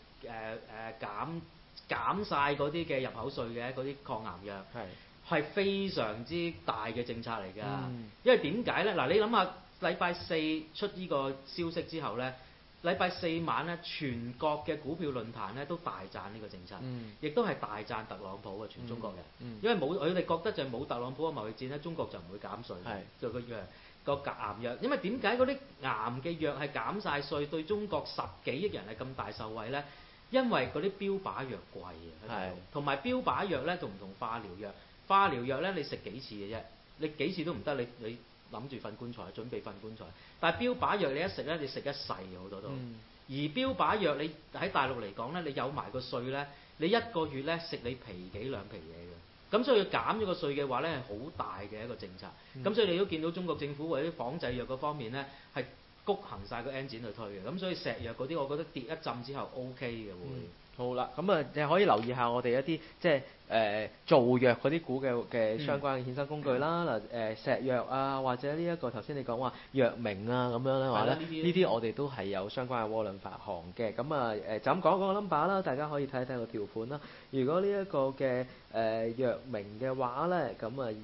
Speaker 3: 減晒嗰啲嘅入口稅嘅嗰啲抗癌藥。係非常之大嘅政策嚟㗎，因為點解咧？嗱，你諗下禮拜4出呢個消息之後咧， 禮拜四晚咧，全國嘅股票論壇咧都大讚呢個政策，亦都係大讚特朗普嘅全中國人，因為冇佢哋覺得就係冇特朗普嘅貿易戰咧，中國就唔會減稅，就個藥個癌藥，因為點解嗰啲癌嘅藥係減晒稅，對中國10幾億人係咁大受惠咧？因為嗰啲標靶藥貴啊，同埋標靶藥咧就唔同化療藥，化療藥咧你食幾次嘅啫，你幾次都唔得，你諗住瞓棺材，準備瞓棺材。但係標靶藥你一食咧，你食一世好多都。而標靶藥你喺大陸嚟講咧，你有埋個稅咧，你一個月咧食你皮幾兩皮嘢嘅。咁所以減咗個稅嘅話咧，係好大嘅一個政策。咁所以你都見到中國政府為啲仿製藥嗰方面咧，係谷行晒個 engine 去推嘅。咁所以石藥嗰啲，我覺得跌一浸之後 OK 嘅會。
Speaker 2: 好啦，咁啊，你可以留意下我哋一啲即係造藥嗰啲股嘅相關嘅衍生工具啦，嗱石藥啊，或者呢一個頭先你講話藥明啊咁樣咧話咧，呢啲我哋都係有相關嘅窩輪發行嘅，咁啊就咁講個 number 啦，大家可以睇睇個條款啦。如果呢一個嘅藥明嘅話咧，咁啊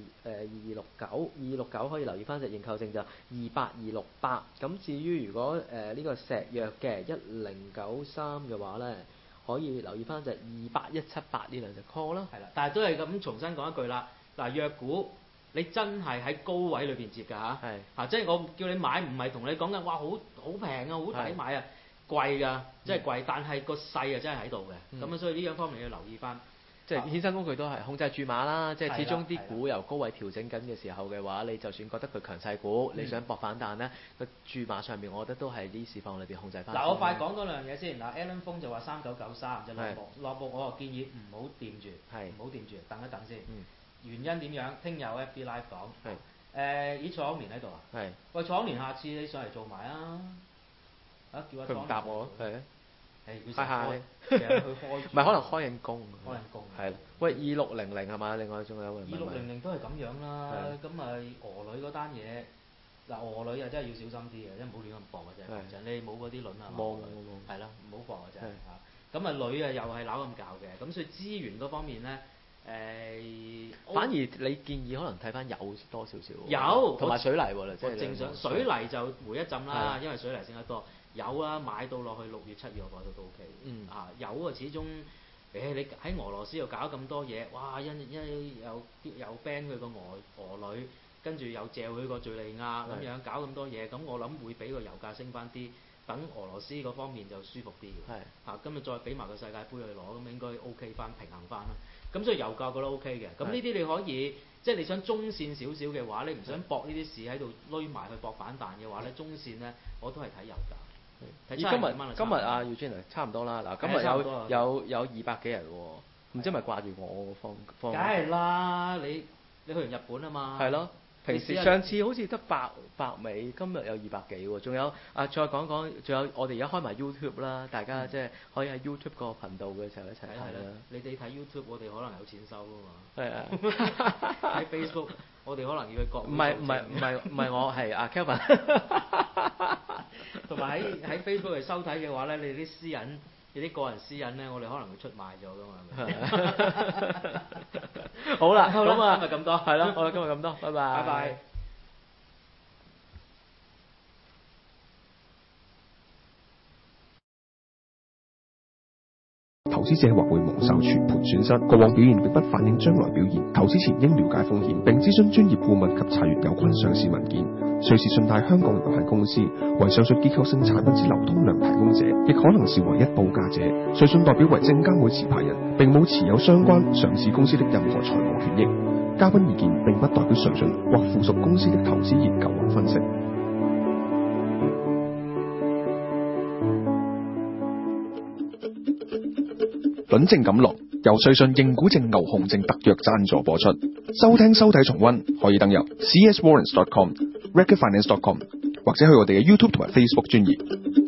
Speaker 2: 2269可以留意翻隻認購證就28268，咁至於如果呢個石藥嘅1093嘅話咧，可以留意翻就係28178呢兩隻 call 啦。
Speaker 3: 係啦，但係都係咁重新講一句啦。嗱，藥股你真係喺高位裏邊接㗎嚇。係。嚇，即係我叫你買，唔係同你講緊哇好平啊，好抵買啊，貴㗎，即係貴。但係個勢啊真係喺度嘅。咁啊，所以呢兩方面要留意翻。
Speaker 2: 即係衍生工具都係控制注碼啦，即係始終啲股由高位調整緊嘅時候嘅話，你就算覺得佢強勢股，你想搏反彈咧，個注碼上面我覺得都係啲市況裏邊控制翻。
Speaker 3: 嗱，我快講多兩樣嘢先。嗱 ，Alan 峰就話3993隻落幕，我就建議唔好掂住，唔好掂住，等一等先。原因點樣？聽日有 FB Live 講。咦，蔡康年喺度啊？係。喂，蔡康年，下次你上嚟做埋啊！叫阿
Speaker 2: 佢唔答我，係啊。
Speaker 3: 係，其實佢開，
Speaker 2: 唔係可能開緊工。
Speaker 3: 開緊工。
Speaker 2: 係啦。喂，2600係嘛？另外仲有
Speaker 3: 2600都係咁樣啦。咁啊，俄女嗰單嘢，嗱俄女啊真係要小心啲嘅，即係唔好亂咁搏嘅啫。講真，你冇嗰啲輪啊。冇。係啦，唔好搏嘅啫。嚇。咁啊，女啊又係扭咁教嘅，咁所以資源嗰方面咧，
Speaker 2: 反而你建議可能睇翻有多少少。
Speaker 3: 有。同
Speaker 2: 埋水泥喎，即係
Speaker 3: 正常。水泥就回一浸啦，因為水泥升得多。有啊，買到落去6月7月，我覺得都 OK。有啊，始終你喺俄羅斯又搞咁多嘢，哇！又 ban 佢個俄女，跟住又借佢個敍利亞咁樣搞咁多嘢，咁我諗會俾個油價升翻啲，等俄羅斯嗰方面就舒服啲嘅。今日再俾埋個世界盃去攞，咁應該 OK 翻，平衡翻啦。咁所以油價覺得 OK 嘅。咁呢啲你可以，即係你想中線少少嘅話，你唔想搏呢啲市喺度攏埋去搏反彈嘅話咧，中線咧我都係睇油價。
Speaker 2: 今日啊 Eugene 差唔多啦，嗱今日有200幾人喎，唔知係咪掛住我放？
Speaker 3: 梗係啦，你去完日本啊嘛。係咯，
Speaker 2: 平時上次好似得百尾，今日有200幾喎，仲有再講講，仲有我哋而家開埋 YouTube 啦，大家即係可以喺 YouTube 個頻道嘅時候一齊睇啦。
Speaker 3: 你哋睇 YouTube，我哋可能有錢收㗎嘛。係啊。喺 Facebook，我哋可能要去國。
Speaker 2: 唔係我係阿 Kelvin。
Speaker 3: 同埋喺 Facebook 嚟收睇嘅話咧，你啲私隱，你啲個人私隱咧，我哋可能會出賣咗噶嘛。
Speaker 2: 好啦，咁啊，
Speaker 3: 今日咁多，
Speaker 2: 係咯，好啦，今日咁多，拜拜。
Speaker 3: 拜拜。
Speaker 1: 投資者或會蒙受全盤損失，過往表現並不反映將來表現。投資前應了解風險，並諮詢專業顧問及查閱有關上市文件。瑞士信貸香港有限公司為上述結構性產品之流通量提供者，亦可能是唯一報價者。瑞信代表為證監會持牌人，並冇持有相關上市公司的任何財務權益。嘉賓意見並不代表瑞信或附屬公司的投資研究或分析。輪證錦落由瑞信認股證牛熊證特約贊助播出，收聽收睇重溫可以登入 cswarrants.com、recordfinance.com 或者去我哋嘅 YouTube 同埋 Facebook 專頁。